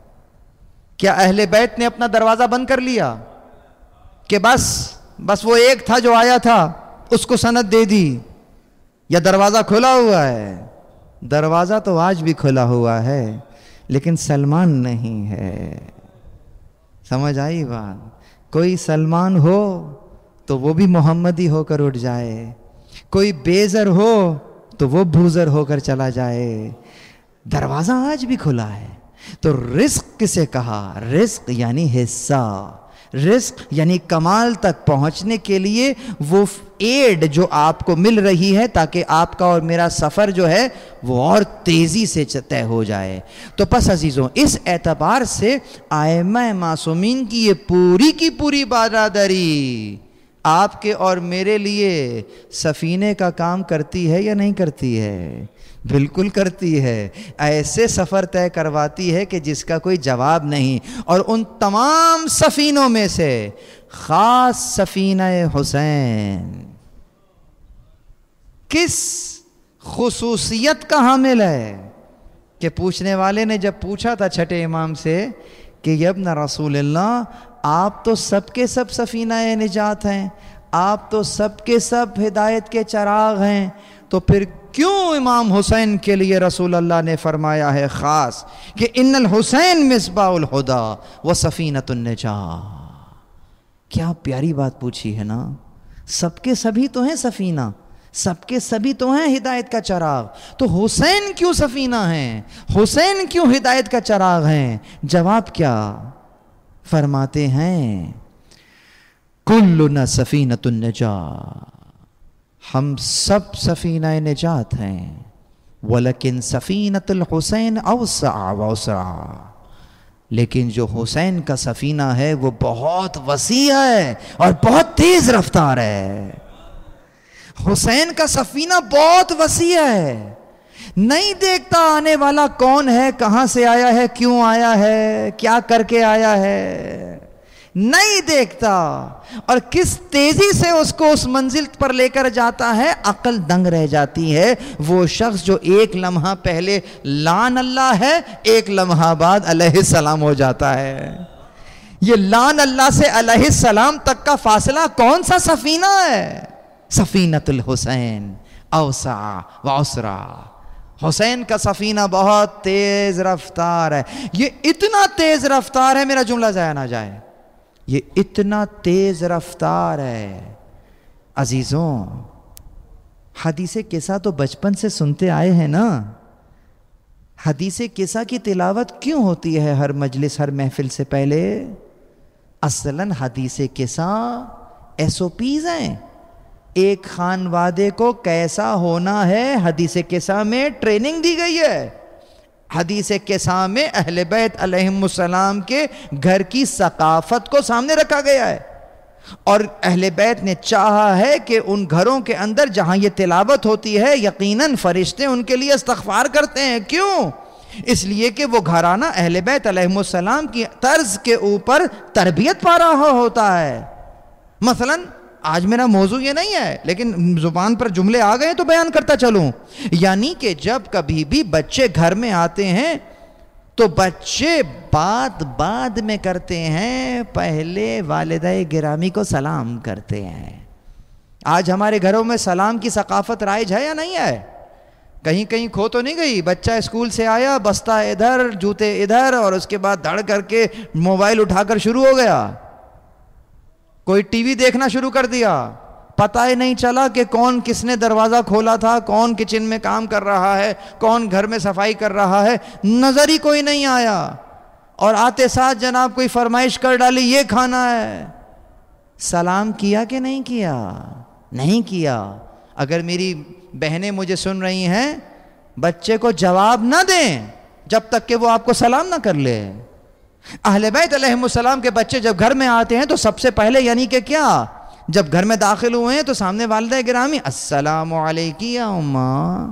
کیا اہل بیت نے اپنا دروازہ بند کر لیا کہ بس بس وہ ایک تھا جو آیا تھا اس کو سند دے دی، یا دروازہ کھلا ہوا ہے؟ دروازہ تو آج بھی کھلا ہوا ہے لیکن سلمان نہیں ہے. سمجھ آئی بات؟ کوئی سلمان ہو تو وہ بھی محمدی ہو کر اٹھ جائے، کوئی بیزر ہو تو وہ بھوزر ہو کر چلا جائے. دروازہ آج بھی کھلا ہے. تو رزق کسے کہا؟ رزق یعنی حصہ، رزق یعنی کمال تک پہنچنے کے لیے وہ ایڈ جو آپ کو مل رہی ہے تاکہ آپ کا اور میرا سفر جو ہے وہ اور تیزی سے طے ہو جائے. تو پس عزیزوں، اس اعتبار سے ائمہ معصومین کی یہ پوری کی پوری برادری آپ کے اور میرے لیے سفینے کا کام کرتی ہے یا نہیں کرتی ہے؟ بالکل کرتی ہے. ایسے سفر طے کرواتی ہے کہ جس کا کوئی جواب نہیں. اور ان تمام سفینوں میں سے خاص سفینہ حسین کس خصوصیت کا حامل ہے کہ پوچھنے والے نے جب پوچھا تھا چھٹے امام سے کہ یا ابن رسول اللہ، آپ تو سب کے سب سفینہ نجات ہیں، آپ تو سب کے سب ہدایت کے چراغ ہیں، تو پھر کیوں امام حسین کے لیے رسول اللہ نے فرمایا ہے خاص کہ ان الحسین مصباح الہدی و سفینۃ النجات؟ کیا پیاری بات پوچھی ہے نا. سب کے سبھی تو ہیں سفینہ، سب کے سبھی تو ہیں ہدایت کا چراغ، تو حسین کیوں سفینہ ہیں؟ حسین کیوں ہدایت کا چراغ ہیں؟ جواب کیا فرماتے ہیں؟ کلنا سفینۃ النجات، ہم سب سفینہ نجات ہیں، ولیکن سفینۃ الحسین اوسع ووسع، لیکن جو حسین کا سفینہ ہے وہ بہت وسیع ہے اور بہت تیز رفتار ہے. حسین کا سفینہ بہت وسیع ہے، نہیں دیکھتا آنے والا کون ہے، کہاں سے آیا ہے، کیوں آیا ہے، کیا کر کے آیا ہے. نہیں دیکھتا، اور کس تیزی سے اس کو اس منزل پر لے کر جاتا ہے، عقل دنگ رہ جاتی ہے۔ وہ شخص جو ایک لمحہ پہلے لعن اللہ ہے، ایک لمحہ بعد علیہ السلام ہو جاتا ہے۔ یہ لعن اللہ سے علیہ السلام تک کا فاصلہ کون سا سفینہ ہے؟ سفینۃ الحسین اوسع واسرع۔ حسین کا سفینہ بہت تیز رفتار ہے۔ یہ اتنا تیز رفتار ہے، میرا جملہ ضائع نہ جائے، یہ اتنا تیز رفتار ہے عزیزوں۔ حدیث قصہ تو بچپن سے سنتے آئے ہیں نا۔ حدیث قصہ کی تلاوت کیوں ہوتی ہے ہر مجلس، ہر محفل سے پہلے؟ اصلاً حدیث قصہ ایس او پیز ہیں۔ ایک خانوادے کو کیسا ہونا ہے حدیث قصہ میں ٹریننگ دی گئی ہے۔ حدیث قصہ میں اہل بیت علیہم السلام کے گھر کی ثقافت کو سامنے رکھا گیا ہے، اور اہل بیت نے چاہا ہے کہ ان گھروں کے اندر جہاں یہ تلاوت ہوتی ہے یقیناً فرشتے ان کے لیے استغفار کرتے ہیں۔ کیوں؟ اس لیے کہ وہ گھرانہ اہل بیت علیہم السلام کی طرز کے اوپر تربیت پا رہا ہوتا ہے۔ مثلاً آج میرا موضوع یہ نہیں ہے، لیکن زبان پر جملے آ گئے تو بیان کرتا چلوں، یعنی کہ جب کبھی بھی بچے گھر میں آتے ہیں تو بچے بات بعد میں کرتے ہیں، پہلے والدہ گرامی کو سلام کرتے ہیں۔ آج ہمارے گھروں میں سلام کی ثقافت رائج ہے یا نہیں ہے؟ کہیں کہیں کھو تو نہیں گئی؟ بچہ اسکول سے آیا، بستہ ادھر، جوتے ادھر، اور اس کے بعد دھڑ کر کے موبائل اٹھا کر شروع ہو گیا، کوئی ٹی وی دیکھنا شروع کر دیا، پتہ ہی نہیں چلا کہ کون کس نے دروازہ کھولا تھا، کون کچن میں کام کر رہا ہے، کون گھر میں صفائی کر رہا ہے، نظر ہی کوئی نہیں آیا، اور آتے ساتھ جناب کوئی فرمائش کر ڈالی یہ کھانا ہے۔ سلام کیا کہ نہیں کیا؟ نہیں کیا۔ اگر میری بہنیں مجھے سن رہی ہیں، بچے کو جواب نہ دیں جب تک کہ وہ آپ کو سلام نہ کر لے۔ اہل بیت علیہم السلام کے بچے جب گھر میں آتے ہیں تو سب سے پہلے یعنی کہ کیا، جب گھر میں داخل ہوئے ہیں تو سامنے والدہ گرامی السلام علیکی یا اماں،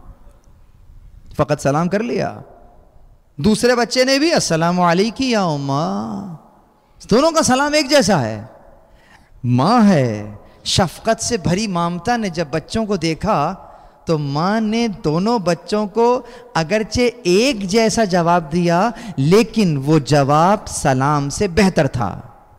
فقط سلام کر لیا۔ دوسرے بچے نے بھی السلام علیکی یا اماں، دونوں کا سلام ایک جیسا ہے۔ ماں ہے، شفقت سے بھری مامتا نے جب بچوں کو دیکھا تو ماں نے دونوں بچوں کو اگرچہ ایک جیسا جواب دیا، لیکن وہ جواب سلام سے بہتر تھا۔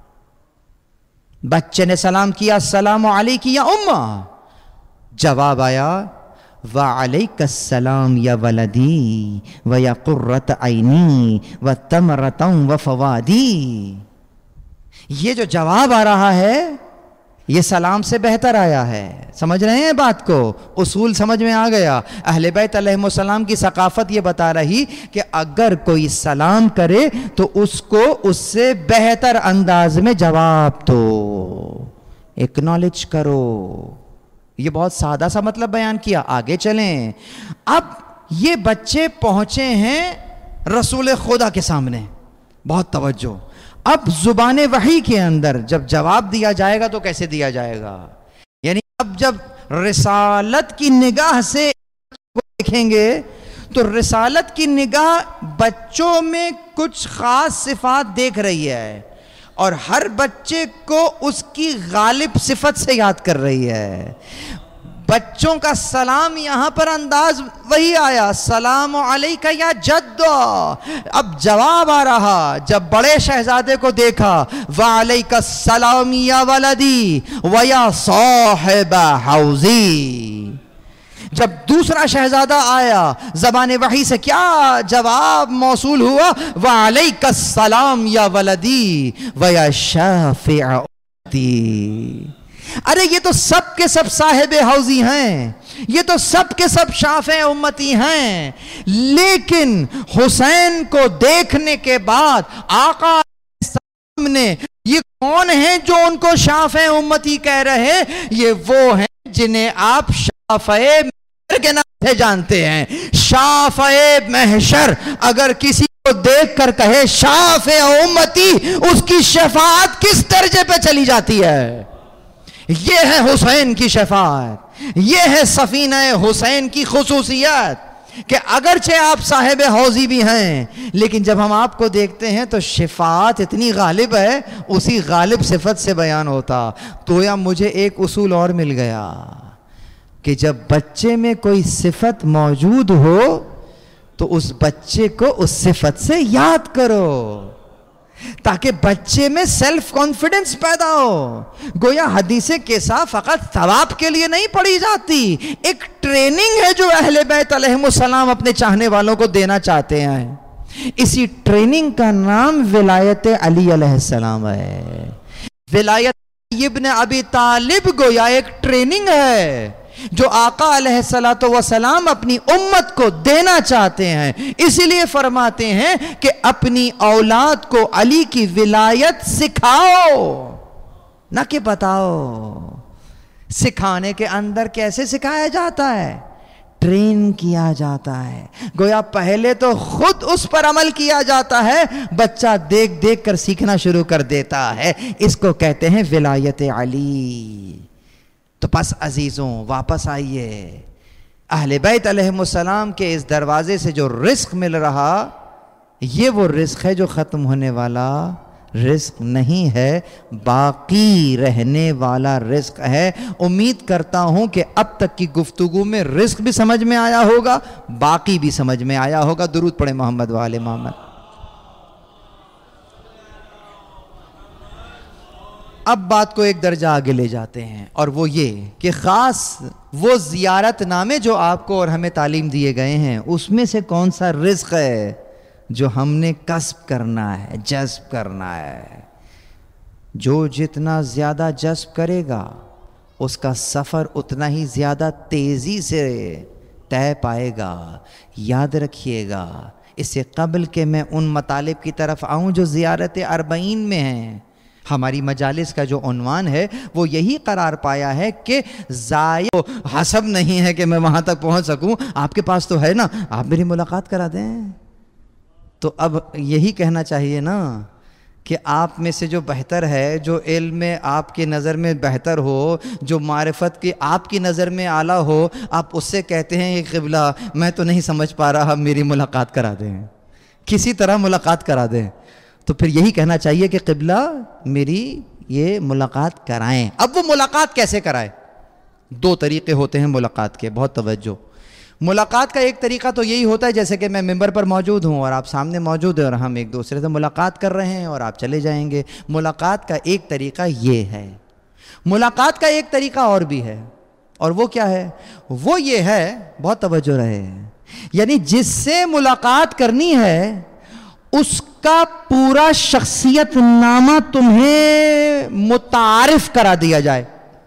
بچے نے سلام کیا السلام علیکی یا اماں، جواب آیا وعلیک السلام یا ولدی ویا قرۃ عینی وتمرۃ وفوادی۔ یہ جو جواب آ رہا ہے یہ سلام سے بہتر آیا ہے۔ سمجھ رہے ہیں بات کو؟ اصول سمجھ میں آ گیا۔ اہل بیت علیہ السلام کی ثقافت یہ بتا رہی کہ اگر کوئی سلام کرے تو اس کو اس سے بہتر انداز میں جواب دو، ایکنالج کرو۔ یہ بہت سادہ سا مطلب بیان کیا، آگے چلیں۔ اب یہ بچے پہنچے ہیں رسول خدا کے سامنے، بہت توجہ۔ اب زبان وحی کے اندر جب جواب دیا جائے گا تو کیسے دیا جائے گا؟ یعنی اب جب رسالت کی نگاہ سے دیکھیں گے تو رسالت کی نگاہ بچوں میں کچھ خاص صفات دیکھ رہی ہے، اور ہر بچے کو اس کی غالب صفت سے یاد کر رہی ہے۔ بچوں کا سلام یہاں پر انداز وہی آیا السلام علیکہ یا جد۔ اب جواب آ رہا جب بڑے شہزادے کو دیکھا وعلیکہ السلام یا ولدی ویا صاحب حوضی۔ جب دوسرا شہزادہ آیا زبان وحی سے کیا جواب موصول ہوا؟ وعلیکہ السلام یا ولدی ویا شافع امتی۔ ارے یہ تو سب کے سب صاحب حوضی ہیں، یہ تو سب کے سب شافع امتی ہیں، لیکن حسین کو دیکھنے کے بعد آقا سامنے یہ کون ہیں جو ان کو شافع امتی کہہ رہے؟ یہ وہ ہیں جنہیں آپ شافع محشر کے نام سے جانتے ہیں۔ شافع محشر اگر کسی کو دیکھ کر کہے شافع امتی، اس کی شفاعت کس درجے پہ چلی جاتی ہے؟ یہ ہے حسین کی شفاعت، یہ ہے سفینہ حسین کی خصوصیت۔ کہ اگرچہ آپ صاحب حوضی بھی ہیں لیکن جب ہم آپ کو دیکھتے ہیں تو شفاعت اتنی غالب ہے، اسی غالب صفت سے بیان ہوتا. تو یا مجھے ایک اصول اور مل گیا کہ جب بچے میں کوئی صفت موجود ہو تو اس بچے کو اس صفت سے یاد کرو تاکہ بچے میں سیلف کانفیڈنس پیدا ہو. گویا حدیث کسا فقط ثواب کے لیے نہیں پڑھی جاتی، ایک ٹریننگ ہے جو اہل بیت علیہم السلام اپنے چاہنے والوں کو دینا چاہتے ہیں. اسی ٹریننگ کا نام ولایت علی علیہ السلام ہے. ولایت ابن ابی طالب گویا ایک ٹریننگ ہے جو آقا علیہ الصلوۃ والسلام اپنی امت کو دینا چاہتے ہیں. اسی لیے فرماتے ہیں کہ اپنی اولاد کو علی کی ولایت سکھاؤ نہ کہ بتاؤ. سکھانے کے اندر کیسے سکھایا جاتا ہے؟ ٹرین کیا جاتا ہے. گویا پہلے تو خود اس پر عمل کیا جاتا ہے، بچہ دیکھ دیکھ کر سیکھنا شروع کر دیتا ہے. اس کو کہتے ہیں ولایت علی. تو پس عزیزوں واپس آئیے، اہل بیت علیہم السلام کے اس دروازے سے جو رزق مل رہا یہ وہ رزق ہے جو ختم ہونے والا رزق نہیں ہے، باقی رہنے والا رزق ہے. امید کرتا ہوں کہ اب تک کی گفتگو میں رزق بھی سمجھ میں آیا ہوگا، باقی بھی سمجھ میں آیا ہوگا. درود پڑھیں محمد وآل محمد. اب بات کو ایک درجہ آگے لے جاتے ہیں اور وہ یہ کہ خاص وہ زیارت نامے جو آپ کو اور ہمیں تعلیم دیے گئے ہیں اس میں سے کون سا رزق ہے جو ہم نے کسب کرنا ہے، جذب کرنا ہے. جو جتنا زیادہ جذب کرے گا اس کا سفر اتنا ہی زیادہ تیزی سے طے پائے گا. یاد رکھیے گا اس سے قبل کہ میں ان مطالب کی طرف آؤں جو زیارت اربعین میں ہیں، ہماری مجالس کا جو عنوان ہے وہ یہی قرار پایا ہے کہ ضائع حسب نہیں ہے کہ میں وہاں تک پہنچ سکوں. آپ کے پاس تو ہے نا، آپ میری ملاقات کرا دیں. تو اب یہی کہنا چاہیے نا کہ آپ میں سے جو بہتر ہے، جو علم میں آپ کی نظر میں بہتر ہو، جو معرفت کی آپ کی نظر میں اعلیٰ ہو، آپ اس سے کہتے ہیں کہ قبلہ میں تو نہیں سمجھ پا رہا، میری ملاقات کرا دیں، کسی طرح ملاقات کرا دیں. تو پھر یہی کہنا چاہیے کہ قبلہ میری یہ ملاقات کرائیں. اب وہ ملاقات کیسے کرائیں؟ دو طریقے ہوتے ہیں ملاقات کے، بہت توجہ. ملاقات کا ایک طریقہ تو یہی ہوتا ہے جیسے کہ میں ممبر پر موجود ہوں اور آپ سامنے موجود ہیں اور ہم ایک دوسرے سے ملاقات کر رہے ہیں اور آپ چلے جائیں گے. ملاقات کا ایک طریقہ یہ ہے. ملاقات کا ایک طریقہ اور بھی ہے، اور وہ کیا ہے؟ وہ یہ ہے، بہت توجہ رہے، یعنی جس سے ملاقات کرنی ہے اس کا پورا شخصیت نامہ تمہیں متعارف کرا دیا جائے،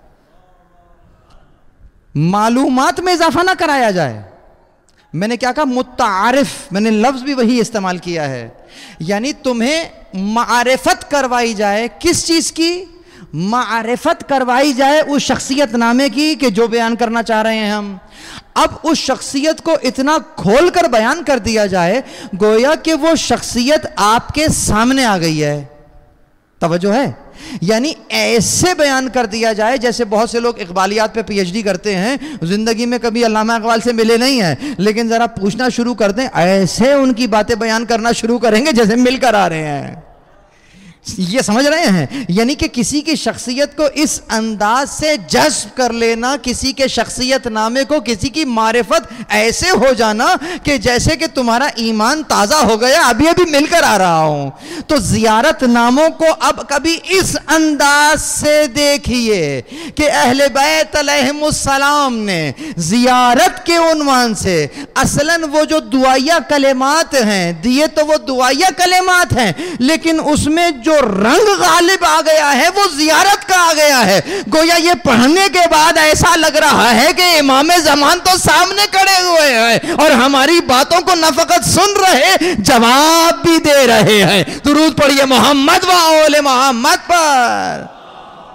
معلومات میں اضافہ نہ کرایا جائے. میں نے کیا کہا؟ متعارف. میں نے لفظ بھی وہی استعمال کیا ہے، یعنی تمہیں معرفت کروائی جائے. کس چیز کی معرفت کروائی جائے؟ اس شخصیت نامے کی کہ جو بیان کرنا چاہ رہے ہیں ہم. اب اس شخصیت کو اتنا کھول کر بیان کر دیا جائے گویا کہ وہ شخصیت آپ کے سامنے آ گئی ہے. توجہ ہے؟ یعنی ایسے بیان کر دیا جائے جیسے بہت سے لوگ اقبالیات پہ پی ایچ ڈی کرتے ہیں، زندگی میں کبھی علامہ اقبال سے ملے نہیں ہیں، لیکن ذرا پوچھنا شروع کر دیں، ایسے ان کی باتیں بیان کرنا شروع کریں گے جیسے مل کر آ رہے ہیں. یہ سمجھ رہے ہیں؟ یعنی کہ کسی کی شخصیت کو اس انداز سے جذب کر لینا، کسی کے شخصیت نامے کو، کسی کی معرفت ایسے ہو جانا کہ جیسے کہ تمہارا ایمان تازہ ہو گیا، ابھی ابھی مل کر آ رہا ہوں. تو زیارت ناموں کو اب کبھی اس انداز سے دیکھیے کہ اہل بیت علیہم السلام نے زیارت کے عنوان سے اصلاً وہ جو دعائیہ کلمات ہیں دیے تو وہ دعائیہ کلمات ہیں، لیکن اس میں جو رنگ غالب آ گیا ہے وہ زیارت کا آ گیا ہے. گویا یہ پڑھنے کے بعد ایسا لگ رہا ہے کہ امام زمان تو سامنے کھڑے ہوئے ہیں اور ہماری باتوں کو نہ فقط سن رہے جواب بھی دے رہے ہیں. درود پڑھیے محمد و آل محمد پر.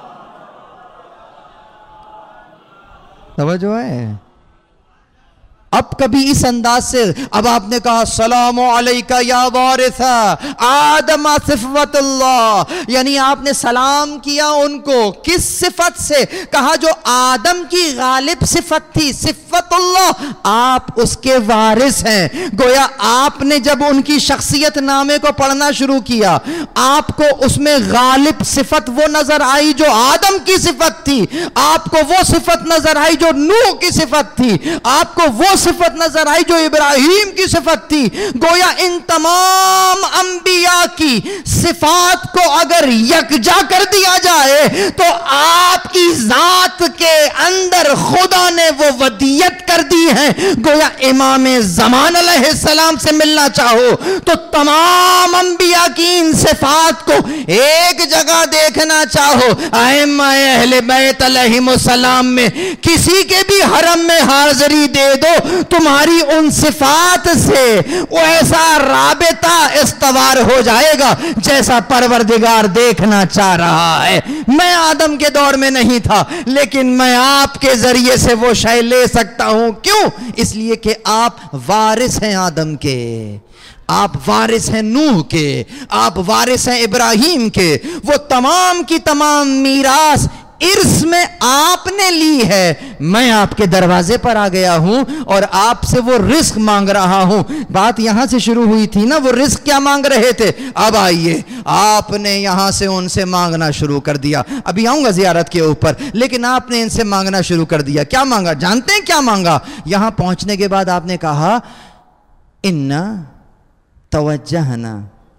توجہ ہے؟ اب کبھی اس انداز سے اب آپ نے کہا السلام علیکہ یا وارث آدم صفوت اللہ، یعنی آپ نے سلام کیا ان کو کس صفت سے؟ کہا جو آدم کی غالب صفت تھی صفت اللہ، آپ اس کے وارث ہیں۔ گویا آپ نے جب ان کی شخصیت نامے کو پڑھنا شروع کیا آپ کو اس میں غالب صفت وہ نظر آئی جو آدم کی صفت تھی، آپ کو وہ صفت نظر آئی جو نوح کی صفت تھی، آپ کو وہ صفت نظر آئی جو ابراہیم کی صفت تھی۔ گویا ان تمام انبیاء کی صفات کو اگر یکجا کر دیا جائے تو آپ کی ذات کے اندر خدا نے وہ ودیت کر دی ہے۔ گویا امام زمان علیہ السلام سے ملنا چاہو تو تمام انبیاء کی ان صفات کو ایک جگہ دیکھنا چاہو، ائمہ اہل بیت علیہم السلام میں کسی کے بھی حرم میں حاضری دے دو، تمہاری ان صفات سے وہ ایسا رابطہ استوار ہو جائے گا جیسا پروردگار دیکھنا چاہ رہا ہے۔ میں آدم کے دور میں نہیں تھا لیکن میں آپ کے ذریعے سے وہ شے لے سکتا ہوں۔ کیوں؟ اس لیے کہ آپ وارث ہیں آدم کے، آپ وارث ہیں نوح کے، آپ وارث ہیں ابراہیم کے۔ وہ تمام کی تمام میراث ارث میں آپ نے لی ہے، میں آپ کے دروازے پر آ گیا ہوں اور آپ سے وہ رزق مانگ رہا ہوں۔ بات یہاں سے شروع ہوئی تھی نا، وہ رزق کیا مانگ رہے تھے؟ اب آئیے آپ نے یہاں سے ان سے مانگنا شروع کر دیا۔ ابھی آؤں گا زیارت کے اوپر، لیکن آپ نے ان سے مانگنا شروع کر دیا۔ کیا مانگا؟ جانتے ہیں کیا مانگا؟ یہاں پہنچنے کے بعد آپ نے کہا اِنَّا توجہنا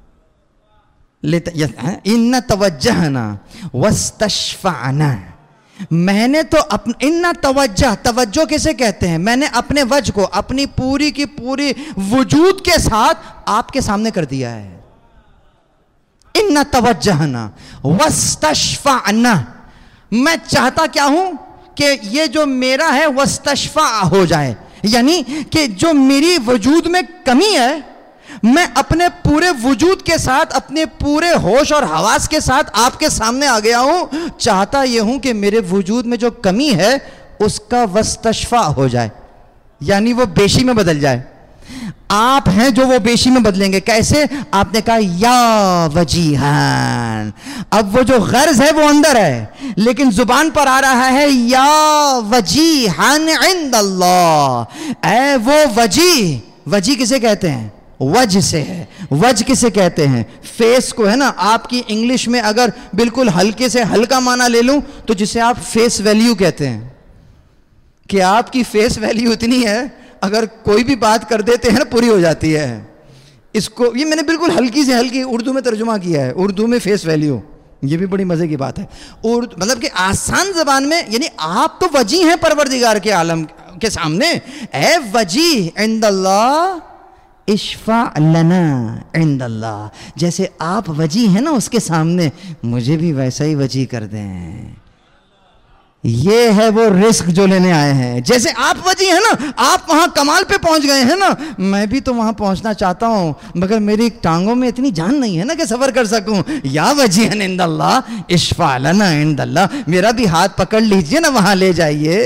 ان توجہنا واستشفعنا، میں نے تو اپنا ان توجہ، توجہ کسے کہتے ہیں؟ میں نے اپنے وجہ کو اپنی پوری کی پوری وجود کے ساتھ آپ کے سامنے کر دیا ہے۔ ان توجہنا واستشفعنا، میں چاہتا کیا ہوں کہ یہ جو میرا ہے واستشفع ہو جائے، یعنی کہ جو میری وجود میں کمی ہے میں اپنے پورے وجود کے ساتھ اپنے پورے ہوش اور حواس کے ساتھ آپ کے سامنے آ گیا ہوں، چاہتا یہ ہوں کہ میرے وجود میں جو کمی ہے اس کا واستشفع ہو جائے، یعنی وہ بیشی میں بدل جائے۔ آپ ہیں جو وہ بیشی میں بدلیں گے۔ کیسے؟ آپ نے کہا یا وجیہان، اب وہ جو غرض ہے وہ اندر ہے لیکن زبان پر آ رہا ہے یا وجیہان عند اللہ، اے وہ وجی۔ وجی کسے کہتے ہیں؟ وجہ سے ہے۔ وجہ کسے کہتے ہیں؟ فیس کو ہے نا۔ آپ کی انگلش میں اگر بالکل ہلکے سے ہلکا معنی لے لوں تو جسے آپ فیس ویلیو کہتے ہیں، کہ آپ کی فیس ویلیو اتنی ہے اگر کوئی بھی بات کر دیتے ہیں نا پوری ہو جاتی ہے۔ اس کو یہ میں نے بالکل ہلکی سے ہلکی اردو میں ترجمہ کیا ہے، اردو میں فیس ویلیو، یہ بھی بڑی مزے کی بات ہے۔ اردو مطلب کہ آسان زبان میں، یعنی آپ تو وجی ہیں پروردگار کے عالم کے سامنے۔ اے وجی عند اللہ اشفع لنا عند اللہ، جیسے آپ وجی ہیں نا اس کے سامنے، مجھے بھی ویسا ہی وجی کر دیں۔ یہ ہے وہ رزق جو لینے آئے ہیں۔ جیسے آپ وجی ہیں نا، آپ وہاں کمال پہ پہنچ گئے ہیں نا، میں بھی تو وہاں پہنچنا چاہتا ہوں مگر میری ٹانگوں میں اتنی جان نہیں ہے نا کہ سفر کر سکوں۔ یا وجی عند اللہ اشفع لنا عند اللہ، میرا بھی ہاتھ پکڑ لیجئے نا، وہاں لے جائیے۔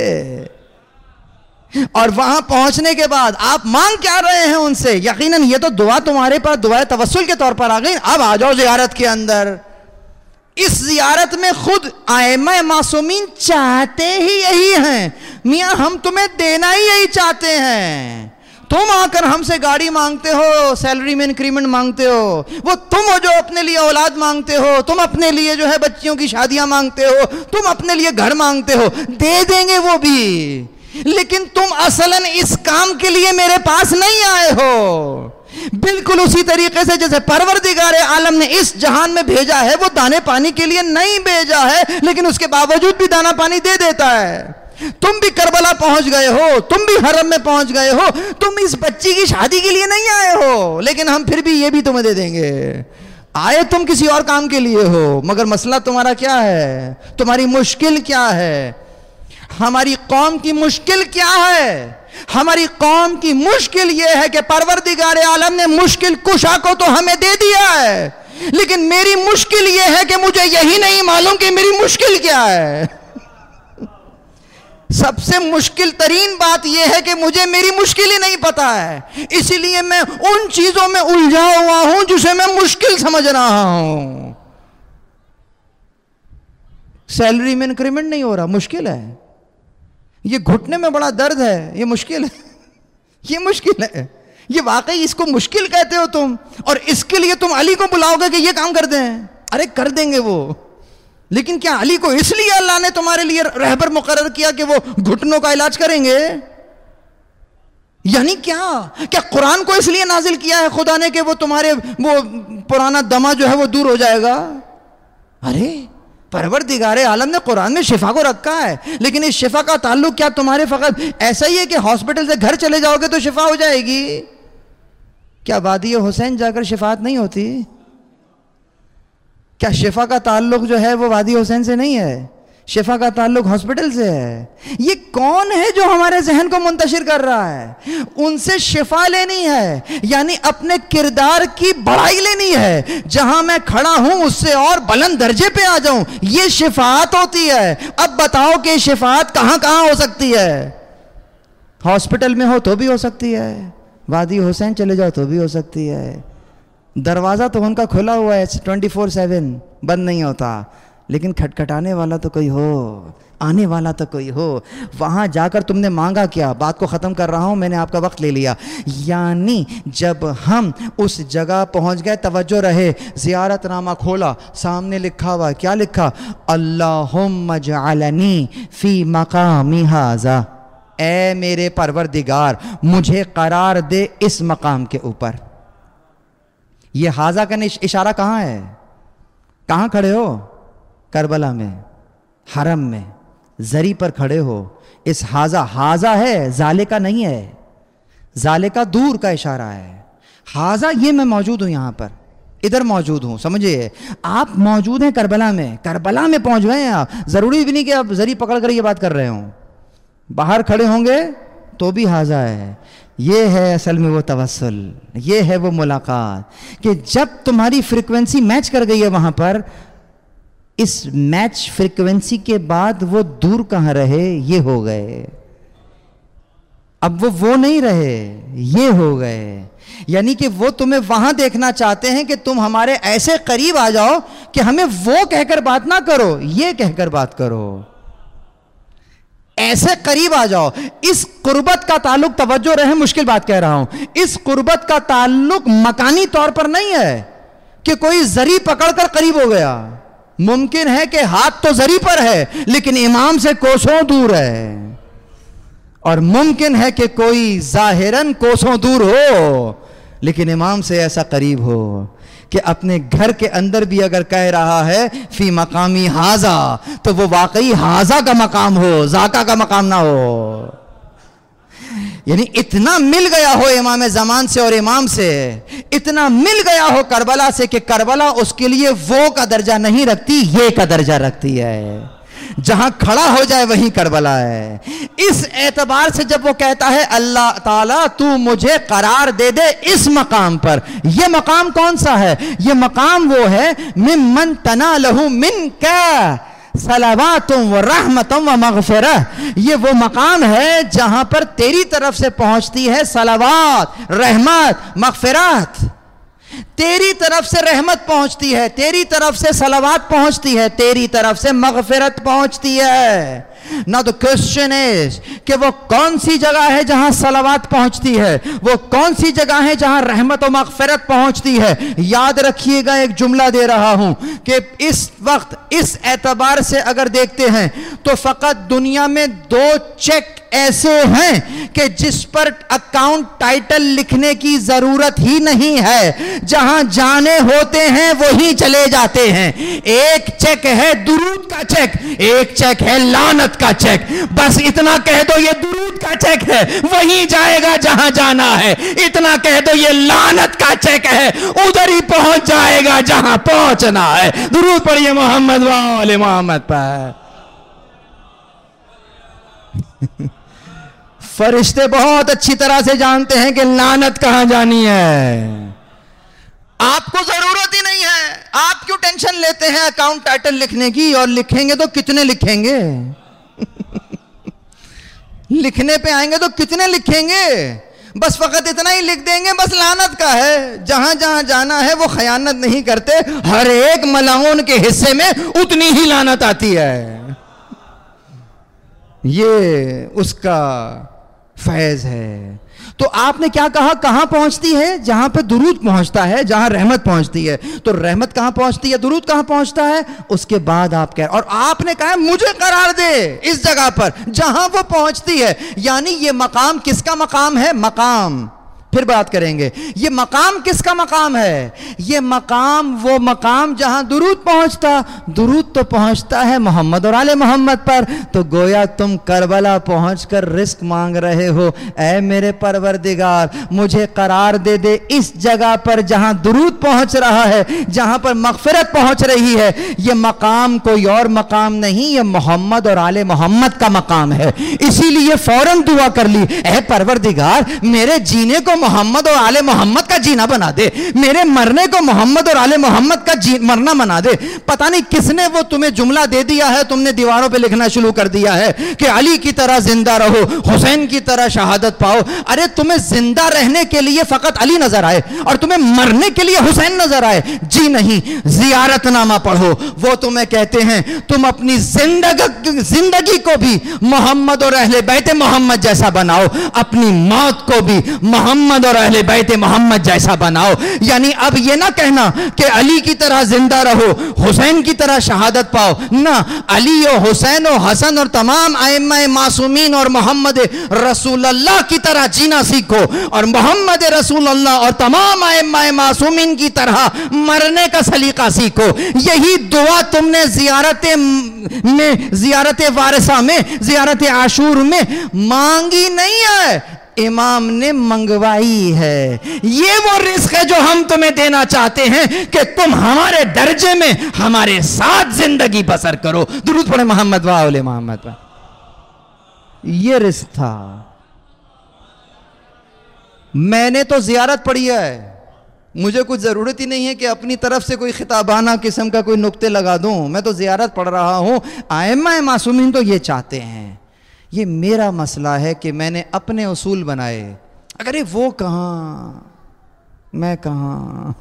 اور وہاں پہنچنے کے بعد آپ مانگ کیا رہے ہیں ان سے؟ یقیناً یہ تو دعا تمہارے پاس دعائے توسل کے طور پر آ گئی۔ اب آ جاؤ زیارت کے اندر۔ اس زیارت میں خود ائمہ معصومین چاہتے ہی یہی ہیں، میاں ہم تمہیں دینا ہی یہی چاہتے ہیں۔ تم آ کر ہم سے گاڑی مانگتے ہو، سیلری میں انکریمنٹ مانگتے ہو، وہ تم ہو جو اپنے لیے اولاد مانگتے ہو، تم اپنے لیے جو ہے بچیوں کی شادیاں مانگتے ہو، تم اپنے لیے گھر مانگتے ہو، دے دیں گے وہ بھی، لیکن تم اصلاً اس کام کے لیے میرے پاس نہیں آئے ہو۔ بالکل اسی طریقے سے جیسے پروردگار عالم نے اس جہان میں بھیجا ہے، وہ دانے پانی کے لیے نہیں بھیجا ہے لیکن اس کے باوجود بھی دانا پانی دے دیتا ہے۔ تم بھی کربلا پہنچ گئے ہو، تم بھی حرم میں پہنچ گئے ہو، تم اس بچی کی شادی کے لیے نہیں آئے ہو لیکن ہم پھر بھی یہ بھی تمہیں دے دیں گے۔ آئے تم کسی اور کام کے لیے ہو مگر مسئلہ تمہارا کیا ہے؟ تمہاری مشکل کیا ہے؟ ہماری قوم کی مشکل کیا ہے؟ ہماری قوم کی مشکل یہ ہے کہ پروردگار عالم نے مشکل کشا کو تو ہمیں دے دیا ہے لیکن میری مشکل یہ ہے کہ مجھے یہی نہیں معلوم کہ میری مشکل کیا ہے۔ سب سے مشکل ترین بات یہ ہے کہ مجھے میری مشکل ہی نہیں پتا ہے، اسی لیے میں ان چیزوں میں الجھا ہوا ہوں جسے میں مشکل سمجھ رہا ہوں. سیلری میں انکریمنٹ نہیں ہو رہا، مشکل ہے. یہ گھٹنے میں بڑا درد ہے، یہ مشکل ہے. یہ مشکل ہے، یہ واقعی اس کو مشکل کہتے ہو تم، اور اس کے لیے تم علی کو بلاؤ گے کہ یہ کام کر دیں. ارے کر دیں گے وہ، لیکن کیا علی کو اس لیے اللہ نے تمہارے لیے رہبر مقرر کیا کہ وہ گھٹنوں کا علاج کریں گے؟ یعنی کیا کیا قرآن کو اس لیے نازل کیا ہے خدا نے کہ وہ تمہارے وہ پرانا دما جو ہے وہ دور ہو جائے گا؟ ارے پروردگار عالم نے قرآن میں شفا کو رکھا ہے، لیکن اس شفا کا تعلق کیا تمہارے فقط ایسا ہی ہے کہ ہاسپٹل سے گھر چلے جاؤ گے تو شفا ہو جائے گی؟ کیا وادی حسین جا کر شفاعت نہیں ہوتی؟ کیا شفا کا تعلق جو ہے وہ وادی حسین سے نہیں ہے؟ شفا کا تعلق ہاسپٹل سے ہے. یہ کون ہے جو ہمارے ذہن کو منتشر کر رہا ہے؟ ان سے شفا لینی ہے، یعنی اپنے کردار کی بڑائی لینی ہے، جہاں میں کھڑا ہوں اس سے اور بلند درجے پہ آ جاؤں، یہ شفاعت ہوتی ہے. اب بتاؤ کہ شفاعت کہاں کہاں ہو سکتی ہے؟ ہاسپٹل میں ہو تو بھی ہو سکتی ہے، وادی حسین چلے جاؤ تو بھی ہو سکتی ہے. دروازہ تو ان کا کھلا ہوا ہے ٹوینٹی فور سیون، بند نہیں ہوتا، لیکن کھٹکھٹانے والا تو کوئی ہو، آنے والا تو کوئی ہو. وہاں جا کر تم نے مانگا کیا؟ بات کو ختم کر رہا ہوں، میں نے آپ کا وقت لے لیا. یعنی جب ہم اس جگہ پہنچ گئے، توجہ رہے، زیارت نامہ کھولا، سامنے لکھا ہوا، کیا لکھا؟ اللہم اجعلنی فی مقامی ھذا، اے میرے پروردگار مجھے قرار دے اس مقام کے اوپر. یہ حاضہ کا اشارہ کہاں ہے؟ کہاں کھڑے ہو؟ کربلا میں، حرم میں، زری پر کھڑے ہو. اس حاضہ حاضہ ہے، زالے کا نہیں ہے. زالے کا دور کا اشارہ ہے. حاضہ یہ میں موجود ہوں، یہاں پر ادھر موجود ہوں. سمجھے آپ موجود ہیں کربلا میں، کربلا میں پہنچ گئے ہیں آپ. ضروری بھی نہیں کہ آپ زری پکڑ کر یہ بات کر رہے ہوں، باہر کھڑے ہوں گے تو بھی حاضہ ہے. یہ ہے اصل میں وہ توسل، یہ ہے وہ ملاقات کہ جب تمہاری فریکوینسی میچ کر گئی ہے وہاں پر، اس میچ فریکوینسی کے بعد وہ دور کہاں رہے، یہ ہو گئے. اب وہ وہ نہیں رہے، یہ ہو گئے. یعنی کہ وہ تمہیں وہاں دیکھنا چاہتے ہیں کہ تم ہمارے ایسے قریب آ جاؤ کہ ہمیں وہ کہہ کر بات نہ کرو، یہ کہہ کر بات کرو. ایسے قریب آ جاؤ. اس قربت کا تعلق، توجہ رہے مشکل بات کہہ رہا ہوں، اس قربت کا تعلق مکانی طور پر نہیں ہے کہ کوئی زری پکڑ کر قریب ہو گیا. ممکن ہے کہ ہاتھ تو زری پر ہے لیکن امام سے کوسوں دور ہے، اور ممکن ہے کہ کوئی ظاہراً کوسوں دور ہو لیکن امام سے ایسا قریب ہو کہ اپنے گھر کے اندر بھی اگر کہہ رہا ہے فی مقامی حاضہ، تو وہ واقعی حاضہ کا مقام ہو، ذاکا کا مقام نہ ہو. یعنی اتنا مل گیا ہو امام زمان سے اور امام سے، اتنا مل گیا ہو کربلا سے کہ کربلا اس کے لیے وہ کا درجہ نہیں رکھتی، یہ کا درجہ رکھتی ہے. جہاں کھڑا ہو جائے وہیں کربلا ہے. اس اعتبار سے جب وہ کہتا ہے اللہ تعالیٰ تو مجھے قرار دے دے اس مقام پر، یہ مقام کون سا ہے؟ یہ مقام وہ ہے ممن تنالہ منک صلوات و رحمت و مغفرہ. یہ وہ مقام ہے جہاں پر تیری طرف سے پہنچتی ہے صلوات، رحمت، مغفرات. تیری طرف سے رحمت پہنچتی ہے، تیری طرف سے صلوات پہنچتی ہے، تیری طرف سے مغفرت پہنچتی ہے. Now the question is کہ وہ کون سی جگہ ہے جہاں صلوات پہنچتی ہے، وہ کون سی جگہ ہے جہاں رحمت و مغفرت پہنچتی ہے. یاد رکھیے گا، ایک جملہ دے رہا ہوں کہ اس وقت اس اعتبار سے اگر دیکھتے ہیں تو فقط دنیا میں دو چیک ایسے ہیں کہ جس پر اکاؤنٹ ٹائٹل لکھنے کی ضرورت ہی نہیں ہے، جہاں جانے ہوتے ہیں وہیں چلے جاتے ہیں. ایک چیک ہے درود کا چیک، ایک چیک ہے لعنت کا چیک. بس اتنا کہہ دو یہ درود کا چیک ہے، وہیں جائے گا جہاں جانا ہے. اتنا کہہ دو یہ لعنت کا چیک ہے، ادھر ہی پہنچ جائے گا جہاں پہنچنا ہے. درود پڑھیے محمد وآل محمد پر. فرشتے بہت اچھی طرح سے جانتے ہیں کہ لعنت کہاں جانی ہے. آپ کو ضرورت ہی نہیں ہے. آپ کیوں ٹینشن لیتے ہیں اکاؤنٹ ٹائٹل لکھنے کی؟ اور لکھیں گے تو کتنے لکھیں گے؟ لکھنے پہ آئیں گے تو کتنے لکھیں گے؟ بس فقط اتنا ہی لکھ دیں گے بس لعنت کا ہے، جہاں جہاں جانا ہے وہ خیانت نہیں کرتے، ہر ایک ملعون کے حصے میں اتنی ہی لعنت آتی ہے. یہ اس کا فیض ہے. تو آپ نے کیا کہا؟ کہاں پہنچتی ہے؟ جہاں پہ درود پہنچتا ہے، جہاں رحمت پہنچتی ہے. تو رحمت کہاں پہنچتی ہے؟ درود کہاں پہنچتا ہے؟ اس کے بعد آپ کہہ، اور آپ نے کہا مجھے قرار دے اس جگہ پر جہاں وہ پہنچتی ہے. یعنی یہ مقام کس کا مقام ہے؟ مقام پھر بات کریں گے. یہ مقام کس کا مقام ہے؟ یہ مقام وہ مقام جہاں درود پہنچتا. درود تو پہنچتا ہے محمد اور آل محمد پر. تو گویا تم کربلا پہنچ کر رزق مانگ رہے ہو، اے میرے پروردگار مجھے قرار دے دے اس جگہ پر جہاں درود پہنچ رہا ہے، جہاں پر مغفرت پہنچ رہی ہے. یہ مقام کوئی اور مقام نہیں، یہ محمد اور آل محمد کا مقام ہے. اسی لیے فوراً دعا کر لی، اے پروردگار میرے جینے کو محمد اور آل محمد کا جینا بنا دے، میرے مرنے کو محمد اور آل محمد کا جی مرنا بنا دے. پتہ نہیں کس نے وہ تمہیں جملہ دے دیا ہے، تم نے دیواروں پہ لکھنا شروع کر دیا ہے کہ علی کی طرح زندہ رہو، حسین کی طرح شہادت پاؤ. ارے تمہیں زندہ رہنے کے لیے فقط علی نظر آئے اور تمہیں مرنے کے لیے حسین نظر آئے؟ جی نہیں، زیارت نامہ پڑھو، وہ تمہیں کہتے ہیں تم اپنی زندگی زندگی کو بھی محمد اور اہل بیت محمد جیسا بناؤ، اپنی موت کو بھی محمد اور اہل بیت محمد جیسا بناؤ. یعنی اب یہ نہ کہنا کہ علی کی طرح زندہ رہو، حسین کی طرح شہادت پاؤ، نہ، علی و حسین و حسن اور تمام ائمہ معصومین اور محمد رسول اللہ کی طرح جینا سیکھو، اور محمد رسول اللہ اور تمام ائمہ معصومین کی طرح مرنے کا سلیقہ سیکھو. یہی دعا تم نے زیارت میں، زیارت وارثہ میں، زیارت عاشور میں مانگی نہیں ہے، امام نے منگوائی ہے. یہ وہ رزق ہے جو ہم تمہیں دینا چاہتے ہیں کہ تم ہمارے درجے میں ہمارے ساتھ زندگی بسر کرو. درود پڑھے محمد و آل محمد پر. یہ رزق تھا. میں نے تو زیارت پڑھی ہے، مجھے کچھ ضرورت ہی نہیں ہے کہ اپنی طرف سے کوئی خطابانہ قسم کا کوئی نقطے لگا دوں. میں تو زیارت پڑھ رہا ہوں. ائمہ معصومین تو یہ چاہتے ہیں. یہ میرا مسئلہ ہے کہ میں نے اپنے اصول بنائے. اگر وہ کہاں میں کہاں،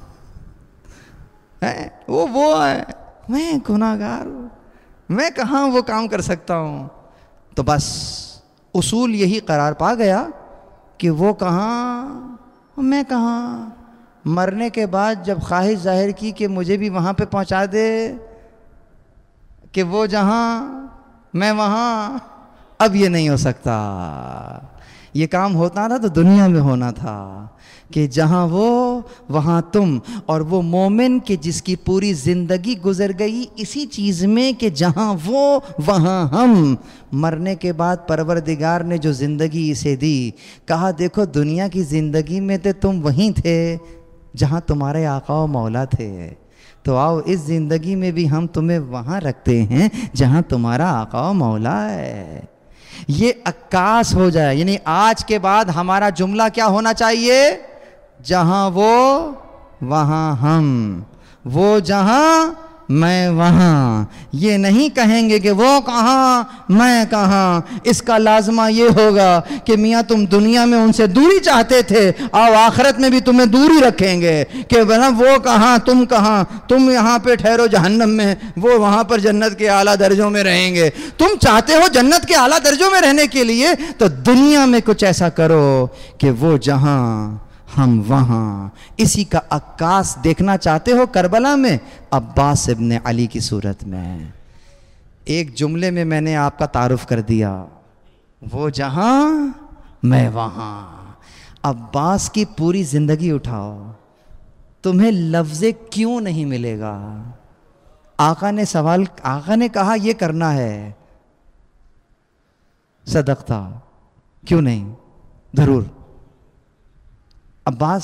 وہ وہ ہے، میں گناہگار ہوں، میں کہاں وہ کام کر سکتا ہوں. تو بس اصول یہی قرار پا گیا کہ وہ کہاں میں کہاں. مرنے کے بعد جب خواہش ظاہر کی کہ مجھے بھی وہاں پہ پہنچا دے، کہ وہ جہاں میں وہاں، اب یہ نہیں ہو سکتا. یہ کام ہوتا تھا تو دنیا میں ہونا تھا کہ جہاں وہ وہاں تم، اور وہ مومن کہ جس کی پوری زندگی گزر گئی اسی چیز میں کہ جہاں وہ وہاں ہم. مرنے کے بعد پروردگار نے جو زندگی اسے دی، کہا دیکھو دنیا کی زندگی میں تو تم وہیں تھے جہاں تمہارے آقا و مولا تھے، تو آؤ اس زندگی میں بھی ہم تمہیں وہاں رکھتے ہیں جہاں تمہارا آقا و مولا ہے. یہ عکاس ہو جائے. یعنی آج کے بعد ہمارا جملہ کیا ہونا چاہیے؟ جہاں وہ وہاں ہم، وہ جہاں میں وہاں. یہ نہیں کہیں گے کہ وہ کہاں میں کہاں. اس کا لازمہ یہ ہوگا کہ میاں تم دنیا میں ان سے دوری چاہتے تھے، آؤ آخرت میں بھی تمہیں دوری رکھیں گے کہ بنا وہ کہاں تم کہاں. تم یہاں پہ ٹھہرو جہنم میں، وہ وہاں پر جنت کے اعلیٰ درجوں میں رہیں گے. تم چاہتے ہو جنت کے اعلیٰ درجوں میں رہنے کے لیے تو دنیا میں کچھ ایسا کرو کہ وہ جہاں ہم وہاں. اسی کا عکاس دیکھنا چاہتے ہو کربلا میں؟ عباس ابن علی کی صورت میں. ایک جملے میں میں نے آپ کا تعارف کر دیا، وہ جہاں میں وہاں. عباس کی پوری زندگی اٹھاؤ، تمہیں لفظ کیوں نہیں ملے گا. آقا نے سوال، آقا نے کہا یہ کرنا ہے، صدقتا، کیوں نہیں، ضرور. عباس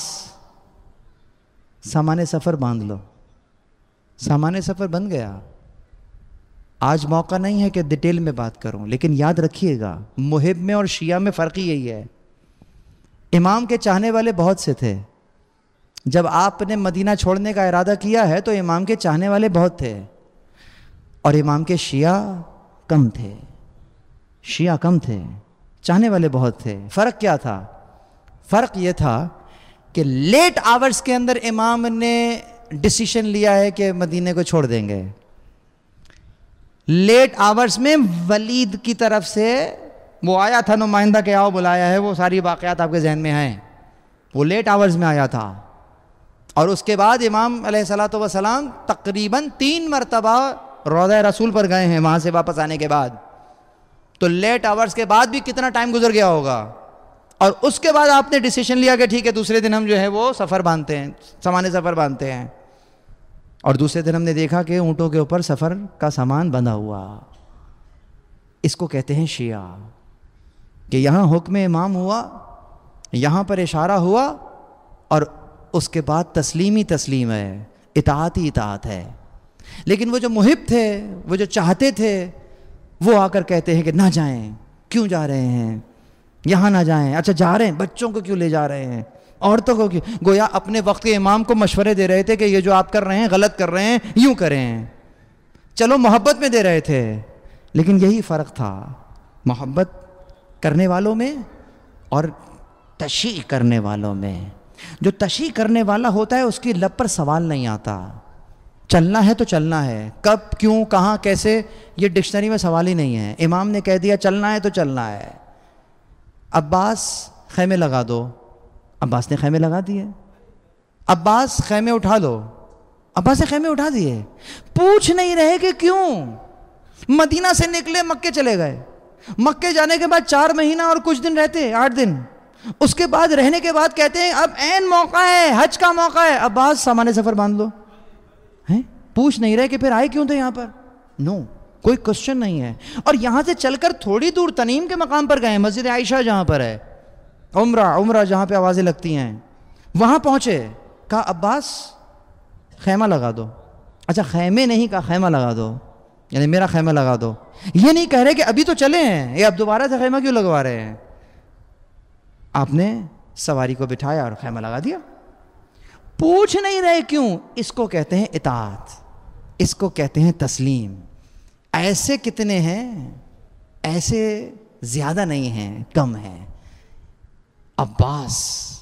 سامان سفر باندھ لو. سامان سفر بن گیا. آج موقع نہیں ہے کہ ڈیٹیل میں بات کروں، لیکن یاد رکھیے گا محب میں اور شیعہ میں فرق ہی یہی ہے. امام کے چاہنے والے بہت سے تھے. جب آپ نے مدینہ چھوڑنے کا ارادہ کیا ہے تو امام کے چاہنے والے بہت تھے، اور امام کے شیعہ کم تھے. شیعہ کم تھے، چاہنے والے بہت تھے. فرق کیا تھا؟ فرق یہ تھا کہ لیٹ آورز کے اندر امام نے ڈیسیشن لیا ہے کہ مدینے کو چھوڑ دیں گے. لیٹ آورز میں ولید کی طرف سے وہ آیا تھا نمائندہ کہ آؤ بلایا ہے, وہ ساری واقعات آپ کے ذہن میں ہیں, وہ لیٹ آورز میں آیا تھا. اور اس کے بعد امام علیہ الصلوۃ والسلام تقریباً تین مرتبہ روضہ رسول پر گئے ہیں وہاں سے واپس آنے کے بعد. تو لیٹ آورز کے بعد بھی کتنا ٹائم گزر گیا ہوگا. اور اس کے بعد آپ نے ڈیسیشن لیا کہ ٹھیک ہے دوسرے دن ہم جو ہے وہ سفر باندھتے ہیں, سامان سفر باندھتے ہیں. اور دوسرے دن ہم نے دیکھا کہ اونٹوں کے اوپر سفر کا سامان بندھا ہوا. اس کو کہتے ہیں شیعہ, کہ یہاں حکم امام ہوا, یہاں پر اشارہ ہوا, اور اس کے بعد تسلیمی تسلیم ہے, اطاعت ہی اطاعت ہے. لیکن وہ جو محب تھے, وہ جو چاہتے تھے, وہ آ کر کہتے ہیں کہ نہ جائیں. کیوں جا رہے ہیں؟ یہاں نہ جائیں. اچھا جا رہے ہیں, بچوں کو کیوں لے جا رہے ہیں, عورتوں کو کیوں؟ گویا اپنے وقت کے امام کو مشورے دے رہے تھے کہ یہ جو آپ کر رہے ہیں غلط کر رہے ہیں, یوں کریں. چلو محبت میں دے رہے تھے, لیکن یہی فرق تھا محبت کرنے والوں میں اور تشیع کرنے والوں میں. جو تشیع کرنے والا ہوتا ہے اس کی لب پر سوال نہیں آتا. چلنا ہے تو چلنا ہے, کب, کیوں, کہاں, کیسے, یہ ڈکشنری میں سوال ہی نہیں ہے. امام نے کہہ دیا چلنا ہے تو چلنا ہے. عباس خیمے لگا دو, عباس نے خیمے لگا دیے. عباس خیمے اٹھا لو, عباس نے خیمے اٹھا دیے. پوچھ نہیں رہے کہ کیوں. مدینہ سے نکلے مکے چلے گئے, مکے جانے کے بعد چار مہینہ اور کچھ دن رہتے, آٹھ دن. اس کے بعد رہنے کے بعد کہتے ہیں اب عین موقع ہے, حج کا موقع ہے, عباس سامان سفر باندھ لو. ہیں پوچھ نہیں رہے کہ پھر آئے کیوں تھے یہاں پر. نو, کوئی کوشچن نہیں ہے. اور یہاں سے چل کر تھوڑی دور تنیم کے مقام پر گئے, مسجد عائشہ جہاں پر ہے, عمرہ عمرہ جہاں پہ آوازیں لگتی ہیں, وہاں پہنچے. کہا عباس خیمہ لگا دو. اچھا خیمے نہیں, کہا خیمہ لگا دو, یعنی میرا خیمہ لگا دو. یہ نہیں کہہ رہے کہ ابھی تو چلے ہیں, یہ اب دوبارہ سے خیمہ کیوں لگوا رہے ہیں. آپ نے سواری کو بٹھایا اور خیمہ لگا دیا. پوچھ نہیں رہے کیوں. اس کو کہتے ہیں اطاعت, اس کو کہتے ہیں تسلیم. ایسے کتنے ہیں, ایسے زیادہ نہیں ہیں, کم ہیں. عباس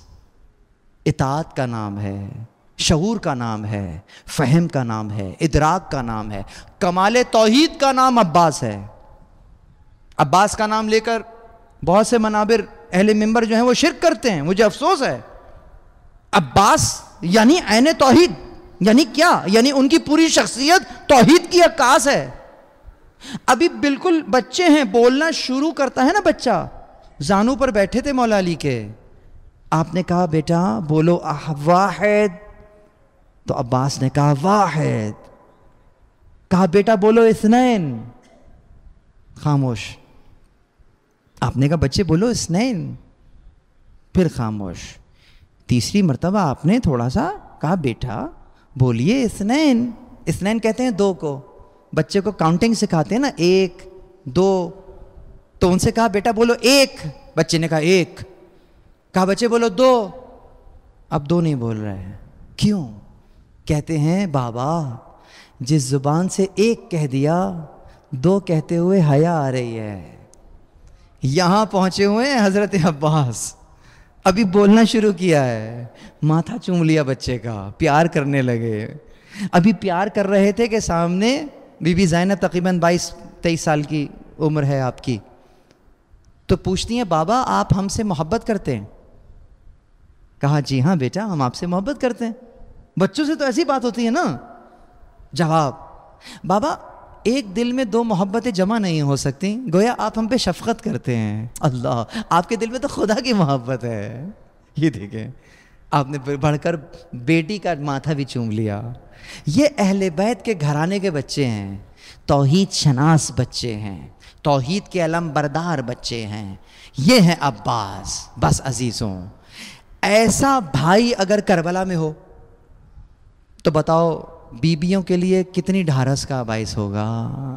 اطاعت کا نام ہے, شعور کا نام ہے, فہم کا نام ہے, ادراک کا نام ہے, کمال توحید کا نام عباس ہے. عباس کا نام لے کر بہت سے منابر اہل منبر جو ہیں وہ شرک کرتے ہیں, مجھے افسوس ہے. عباس یعنی عین توحید, یعنی کیا, یعنی ان کی پوری شخصیت توحید کی عکاس ہے. ابھی بالکل بچے ہیں, بولنا شروع کرتا ہے نا بچہ. زانو پر بیٹھے تھے مولا علی کے, آپ نے کہا بیٹا بولو واحد, تو عباس نے کہا واحد. کہا بیٹا بولو اثنین, خاموش. آپ نے کہا بچے بولو اثنین, پھر خاموش. تیسری مرتبہ آپ نے تھوڑا سا کہا بیٹا بولیے اثنین. اثنین کہتے ہیں دو کو, بچے کو کاؤنٹنگ سکھاتے ہیں نا, ایک دو. تو ان سے کہا بیٹا بولو ایک, بچے نے کہا ایک. کہا بچے بولو دو, اب دو نہیں بول رہے ہیں. کیوں؟ کہتے ہیں بابا جس زبان سے ایک کہہ دیا دو کہتے ہوئے حیا آ رہی ہے. یہاں پہنچے ہوئے ہیں حضرت عباس, ابھی بولنا شروع کیا ہے, ماتھا چوم لیا بچے کا, پیار کرنے لگے. ابھی پیار کر رہے تھے کہ سامنے بی بی زینب تقریباً بائیس تیئیس سال کی عمر ہے آپ کی, تو پوچھتی ہیں بابا آپ ہم سے محبت کرتے ہیں؟ کہا جی ہاں بیٹا ہم آپ سے محبت کرتے ہیں. بچوں سے تو ایسی بات ہوتی ہے نا. جواب, بابا ایک دل میں دو محبتیں جمع نہیں ہو سکتی, گویا آپ ہم پہ شفقت کرتے ہیں. اللہ, آپ کے دل میں تو خدا کی محبت ہے. یہ دیکھیں آپ نے بڑھ کر بیٹی کا ماتھا بھی چوم لیا. یہ اہل بیت کے گھرانے کے بچے ہیں, توحید شناس بچے ہیں, توحید کے علم بردار بچے ہیں. یہ ہیں عباس. بس عزیزوں, ایسا بھائی اگر کربلا میں ہو تو بتاؤ بیبیوں کے لیے کتنی ڈھارس کا باعث ہوگا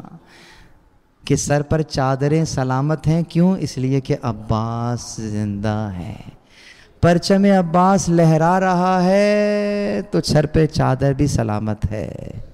کہ سر پر چادریں سلامت ہیں. کیوں؟ اس لیے کہ عباس زندہ ہے. پرچم عباس لہرا رہا ہے تو سر پہ چادر بھی سلامت ہے.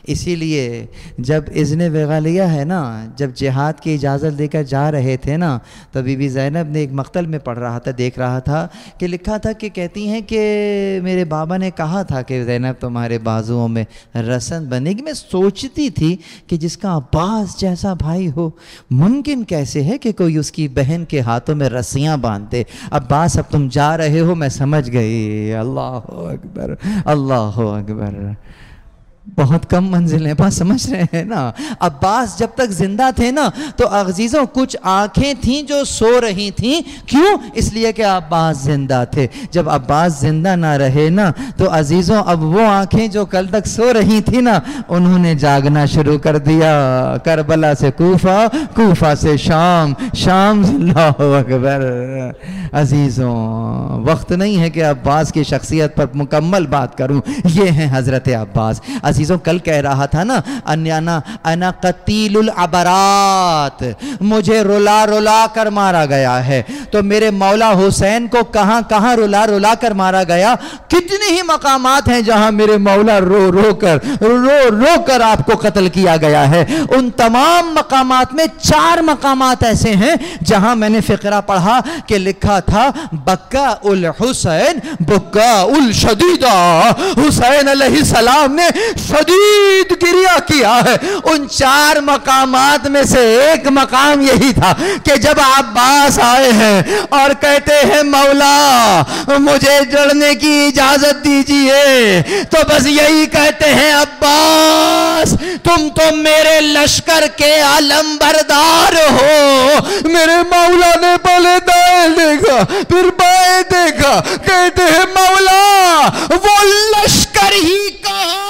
اسی لیے جب اذن وغالیہ ہے نا، جب جہاد کی اجازت لے کر جا رہے تھے نا، تو بی بی زینب نے ایک مقتل میں پڑھ رہا تھا، دیکھ رہا تھا کہ لکھا تھا کہ کہتی ہیں کہ میرے بابا نے کہا تھا کہ زینب تمہارے بازوؤں میں رسن بنے گی۔ میں سوچتی تھی کہ جس کا عباس جیسا بھائی ہو، ممکن کیسے ہے کہ کوئی اس کی بہن کے ہاتھوں میں رسیاں باندھے۔ عباس اب تم جا رہے ہو، میں سمجھ گئی۔ اللہ اکبر، اللہ اکبر۔ بہت کم منزل ہیں، بات سمجھ رہے ہیں نا۔ عباس جب تک زندہ تھے نا تو عزیزوں کچھ آنکھیں تھیں جو سو رہی تھیں، کیوں؟ اس لیے کہ عباس زندہ تھے۔ جب عباس زندہ نہ رہے نا تو عزیزوں اب وہ آنکھیں جو کل تک سو رہی تھیں نا، انہوں نے جاگنا شروع کر دیا۔ کربلا سے کوفہ، کوفہ سے شام، شام سے اللہ اکبر۔ عزیزوں وقت نہیں ہے کہ عباس کی شخصیت پر مکمل بات کروں، یہ ہیں حضرت عباس۔ عزیزوں کل کہہ رہا تھا نا، انا انا قتیل العبرات، مجھے رلا رلا کر مارا گیا ہے۔ تو میرے مولا حسین کو کہاں کہاں رلا رلا کر مارا گیا؟ کتنے ہی مقامات ہیں جہاں میرے مولا رو رو کر رو رو کر آپ کو قتل کیا گیا ہے۔ ان تمام مقامات میں چار مقامات ایسے ہیں جہاں میں نے فقرہ پڑھا کہ لکھا تھا بکا الحسین بکا الشدیدہ، حسین علیہ السلام نے شدید گریہ کیا ہے۔ ان چار مقامات میں سے ایک مقام یہی تھا کہ جب عباس آئے ہیں اور کہتے ہیں مولا مجھے جڑنے کی اجازت دیجئے، تو بس یہی کہتے ہیں عباس تم تو میرے لشکر کے علم بردار ہو۔ میرے مولا نے پہلے دائیں دیکھا پھر بائیں دیکھا، کہتے ہیں مولا وہ لشکر ہی کہاں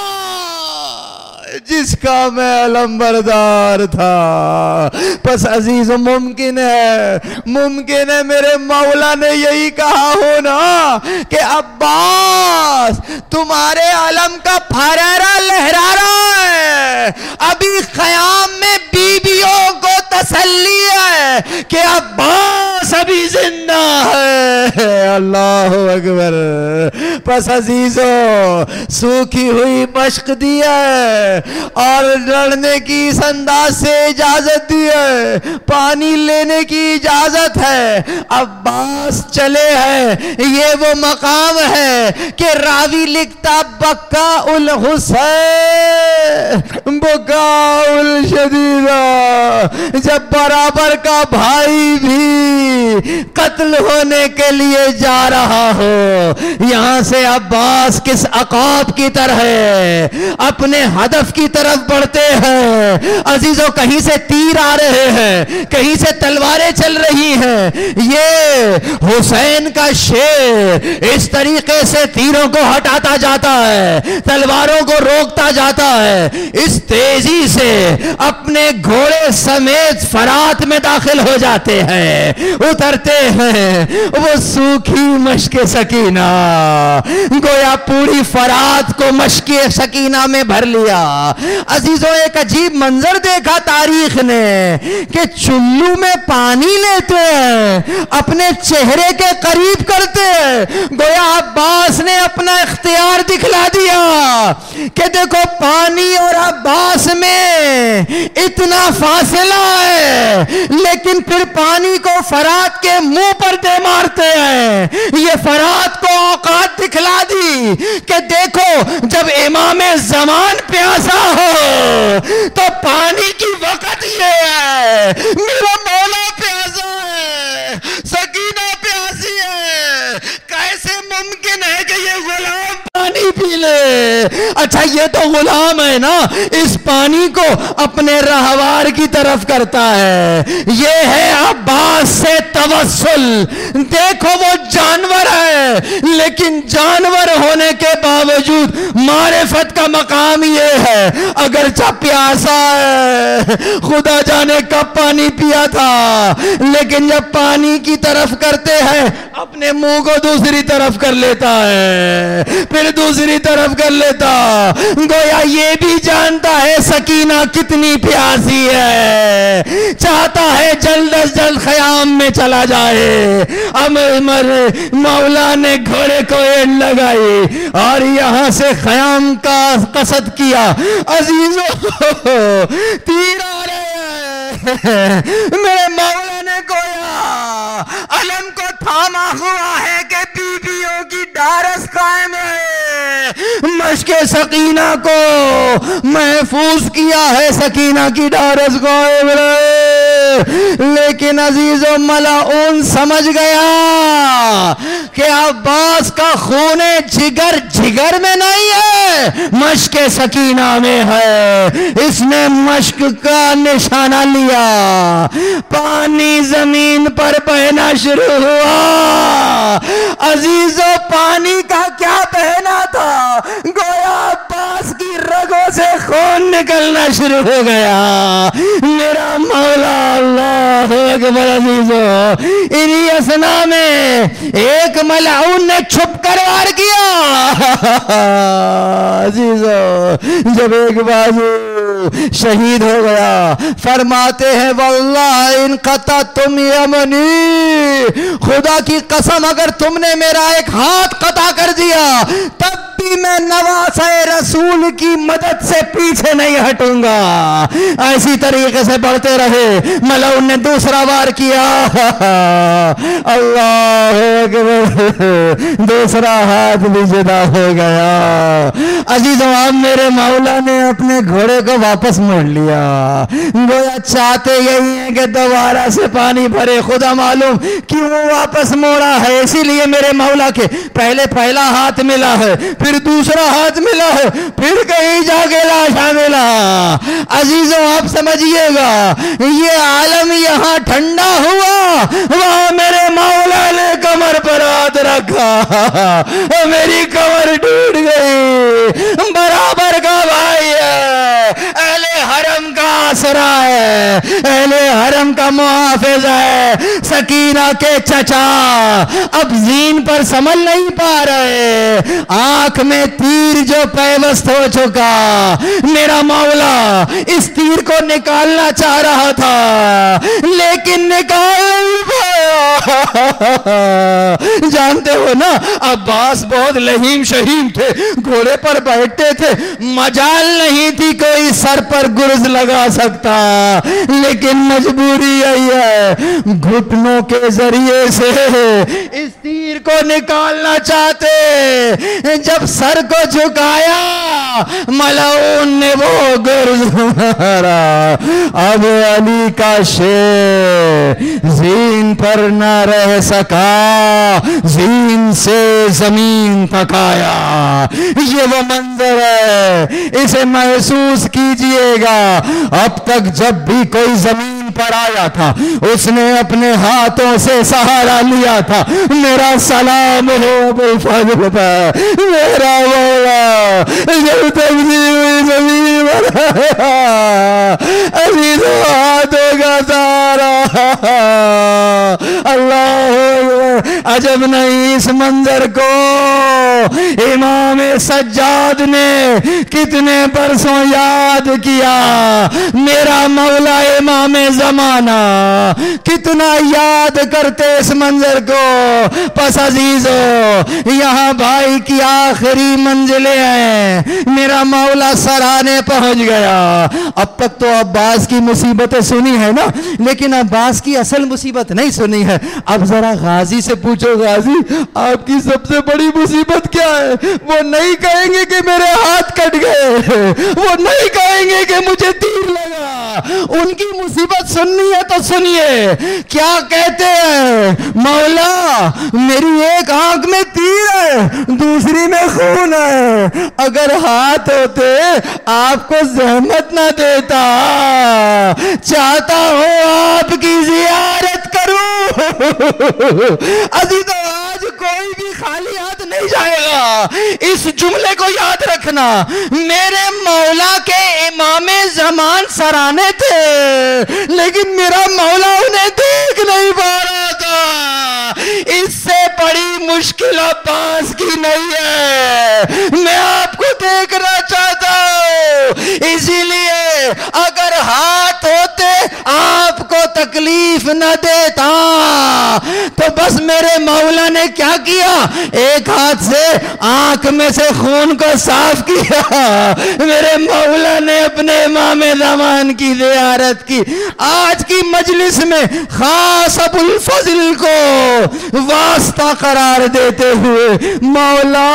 جس کا میں علم بردار تھا۔ پس عزیز ممکن ہے ممکن ہے میرے مولا نے یہی کہا ہو نا کہ عباس تمہارے علم کا پھریرا لہرا رہا ہے، ابھی خیام میں بیویوں کو تسلی ہے کہ عباس ابھی زندہ ہے۔ اللہ اکبر۔ پس عزیزوں سوکھی ہوئی مشق دی ہے اور لڑنے کی اس انداز سے اجازت دی ہے، پانی لینے کی اجازت ہے، عباس چلے ہیں۔ یہ وہ مقام ہے کہ راوی لکھتا بکا الحسین بکا الشدیدہ، جب برابر کا بھائی بھی قتل ہونے کے لیے جا رہا ہو، یہاں سے عباس کس عقاب کی طرح ہے اپنے ہدف کی طرف بڑھتے ہیں۔ عزیزوں کہیں سے تیر آ رہے ہیں، کہیں سے تلواریں چل رہی ہیں، یہ حسین کا شیر اس طریقے سے تیروں کو ہٹاتا جاتا ہے، تلواروں کو روکتا جاتا ہے، اس تیزی سے اپنے گھوڑے سمیت فرات میں داخل ہو جاتے ہیں، اترتے ہیں۔ وہ سوکھی مشق سکینہ گویا پوری فرات کو مشق سکینہ میں بھر لیا۔ عزیزوں ایک عجیب منظر دیکھا تاریخ نے کہ چلو میں پانی لیتے ہیں، اپنے چہرے کے قریب کرتے ہیں، گویا عباس نے اپنا اختیار دکھلا دیا کہ دیکھو پانی اور عباس میں اتنا فاصلہ ہے، لیکن پھر پانی کو فرات کے منہ پر دے مارتے ہیں۔ یہ فرات کو اوقات دکھلا دی کہ دیکھو جب امام زمان پیاسا ہو تو پانی کی وقت یہ ہے، میرا مولا پیاسا ہے، سکینہ پیاسی ہے، کیسے ممکن ہے کہ یہ غلام پانی پی لے؟ اچھا یہ تو غلام ہے نا، اس پانی کو اپنے رہوار کی طرف کرتا ہے۔ یہ ہے عباس سے توسل۔ دیکھو وہ جانور ہے، لیکن جانور ہونے کے باوجود معرفت کا مقام یہ ہے، اگرچہ پیاسا ہے، خدا جانے کب پانی پیا تھا، لیکن جب پانی کی طرف کرتے ہیں اپنے منہ کو دوسری طرف کر لیتا ہے، پھر دوسری طرف کر لیتا، گویا یہ بھی جانتا ہے سکینہ کتنی پیاسی ہے، چاہتا ہے جلد از جلد خیام میں چلا جائے۔ اب مولا نے گھوڑے کو ایڑ لگائی اور یہاں سے خیام کا قصد کیا۔ عزیزو تیر آ رہے ہیں، میرے مولا نے گویا علم کو تھاما ہوا ہے کہ بیویوں کی ڈھارس قائم ہے، مشق سکینہ کو محفوظ کیا ہے، سکینہ کی ڈھارس قائم رہے۔ لیکن عزیزو ملعون سمجھ گیا کہ عباس کا خون جگر جگر میں نہیں ہے، مشق سکینہ میں ہے۔ اس نے مشق کا نشانہ لیا، پانی زمین پر بہنا شروع ہوا۔ عزیزو پانی کا کیا بہنا تھا، گویا عباس کی رگوں سے خون نکلنا شروع ہو گیا۔ میرا مولا اللہ اکبر۔ عزیزو انہی اسنا میں ایک ملعون نے چھپ کر وار کیا۔ عزیزو جب ایک بازو شہید ہو گیا، فرماتے ہیں واللہ ان قطعتم یمنی، خدا کی قسم اگر تم نے میرا ایک ہاتھ قطع کر دیا تب بھی میں نواسہ رسول کی مدد سے پیچھے نہیں ہٹوں گا۔ ایسی طریقے سے بڑھتے رہے، ملعون نے دوسرا وار کیا، اللہ اکبر، دوسرا ہاتھ بھی جدا ہو گیا۔ عزیزوں اب میرے مولا نے اپنے گھوڑے کو واپس موڑ لیا، گویا چاہتے یہی ہیں کہ دوبارہ سے پانی بھرے، خدا معلوم کیوں واپس موڑا ہے۔ اسی لیے میرے مولا کے پہلے پہلا ہاتھ ملا ہے، پھر دوسرا ہاتھ ملا ہے، پھر کہیں جا کے لاشا ملا۔ عزیزوں آپ سمجھیے گا، یہ عالم یہاں ٹھنڈا ہوا، وہاں میرے مولا نے کمر پر ہاتھ رکھا، میری کمر ٹوٹ گئی۔ برابر کا بھائی ہے، اہل حرم کا آسرا ہے، اہل حرم کا محافظ ہے، سکینہ کے چچا اب زین پر سنبھل نہیں پا رہے، آنکھ میں تیر جو پیوست ہو چکا۔ میرا مولا اس تیر کو نکالنا چاہ رہا تھا لیکن نکال نہیں پایا۔ جانتے ہو نا عباس بہت لہیم شہیم تھے، گھوڑے پر بیٹھتے تھے، مجال نہیں تھی کوئی سر پر گرز لگا سکتا، لیکن مجبوری یہی ہے، گھٹنوں کے ذریعے سے اس تیر کو نکالنا چاہتے، جب سر کو جھکایا ملعون نے وہ گرز مارا۔ اب علی کا شیر زین پر نہ رہ سکا، زین سے زمین تک آیا۔ یہ وہ منظر ہے، اسے محسوس کیجئے گا۔ اب تک جب بھی کوئی زمین پر آیا تھا اس نے اپنے ہاتھوں سے سہارا لیا تھا۔ میرا سلام ہو ابوالفضل پر، میرا مولا جب تک ہوئی زمین پر آیا، عزیزو ہاتھوں کا سہارا۔ اللہ عجب نہیں اس منظر کو امام سجاد نے کتنے برسوں یاد کیا، میرا مولا امام زمانہ کتنا یاد کرتے اس منظر کو۔ پس عزیزو یہاں بھائی کی آخری منزلیں ہیں، میرا مولا سرانے پہنچ گیا۔ اب تک تو عباس کی مصیبتیں سنی ہے نا، لیکن عباس کی اصل مصیبت نہیں سنی ہے۔ اب ذرا غازی سے پوچھو، غازی آپ کی سب سے بڑی مصیبت کیا ہے؟ وہ نہیں کہیں گے کہ میرے ہاتھ کٹ گئے، وہ نہیں کہیں گے کہ مجھے تیر لگا، ان کی مصیبت سننی ہے تو سنیے کیا کہتے ہیں۔ مولا میری ایک آنکھ میں تیر ہے، دوسری میں خون ہے، اگر ہاتھ ہوتے آپ کو زحمت نہ دیتا، چاہتا ہوں آپ کی زیارت کروں۔ عزیزو آج کوئی بھی خالی ہاتھ نہیں جائے گا، اس جملے کو یاد رکھنا۔ میرے مولا کے امام زمان سرانے تھے لیکن میرا مولا انہیں دیکھ نہیں پا رہا تھا۔ اس سے مشکل عباس کی نہیں ہے، میں آپ کو دیکھنا چاہتا ہوں، اسی لیے اگر ہاتھ ہوتے آپ کو تکلیف نہ دیتا تو بس میرے مولا نے کیا کیا، ایک ہاتھ سے آنکھ میں سے خون کو صاف کیا، میرے مولا نے اپنے امام زمان کی زیارت کی۔ آج کی مجلس میں خاص ابو الفضل کو واسطہ قرار دیتے ہوئے، مولا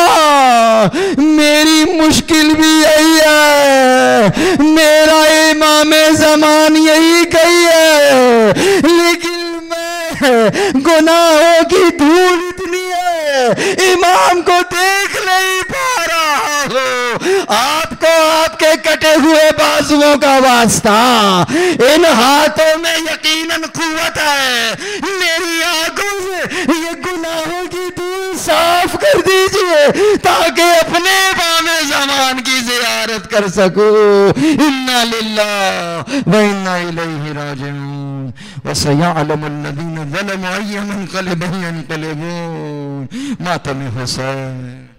میری مشکل بھی یہی ہے، میرا امام زمان یہی کہی ہے، لیکن میں گناہوں کی دھول اتنی ہے امام کو دیکھ نہیں پا رہا ہوں۔ آپ کو آپ کے کٹے ہوئے بازوؤں کا واسطہ، ان ہاتھوں میں یقیناً قوت ہے، میری آنکھوں سے یہ گناہوں کی دھول صاف کر دیجئے تاکہ اپنے امام زمان کی زیارت کر سکوں۔ انا للہ و انا الیہ راجعون۔ وسيعلم الذين ظلموا أي منقلب ينقلبون۔ ماتم حسین۔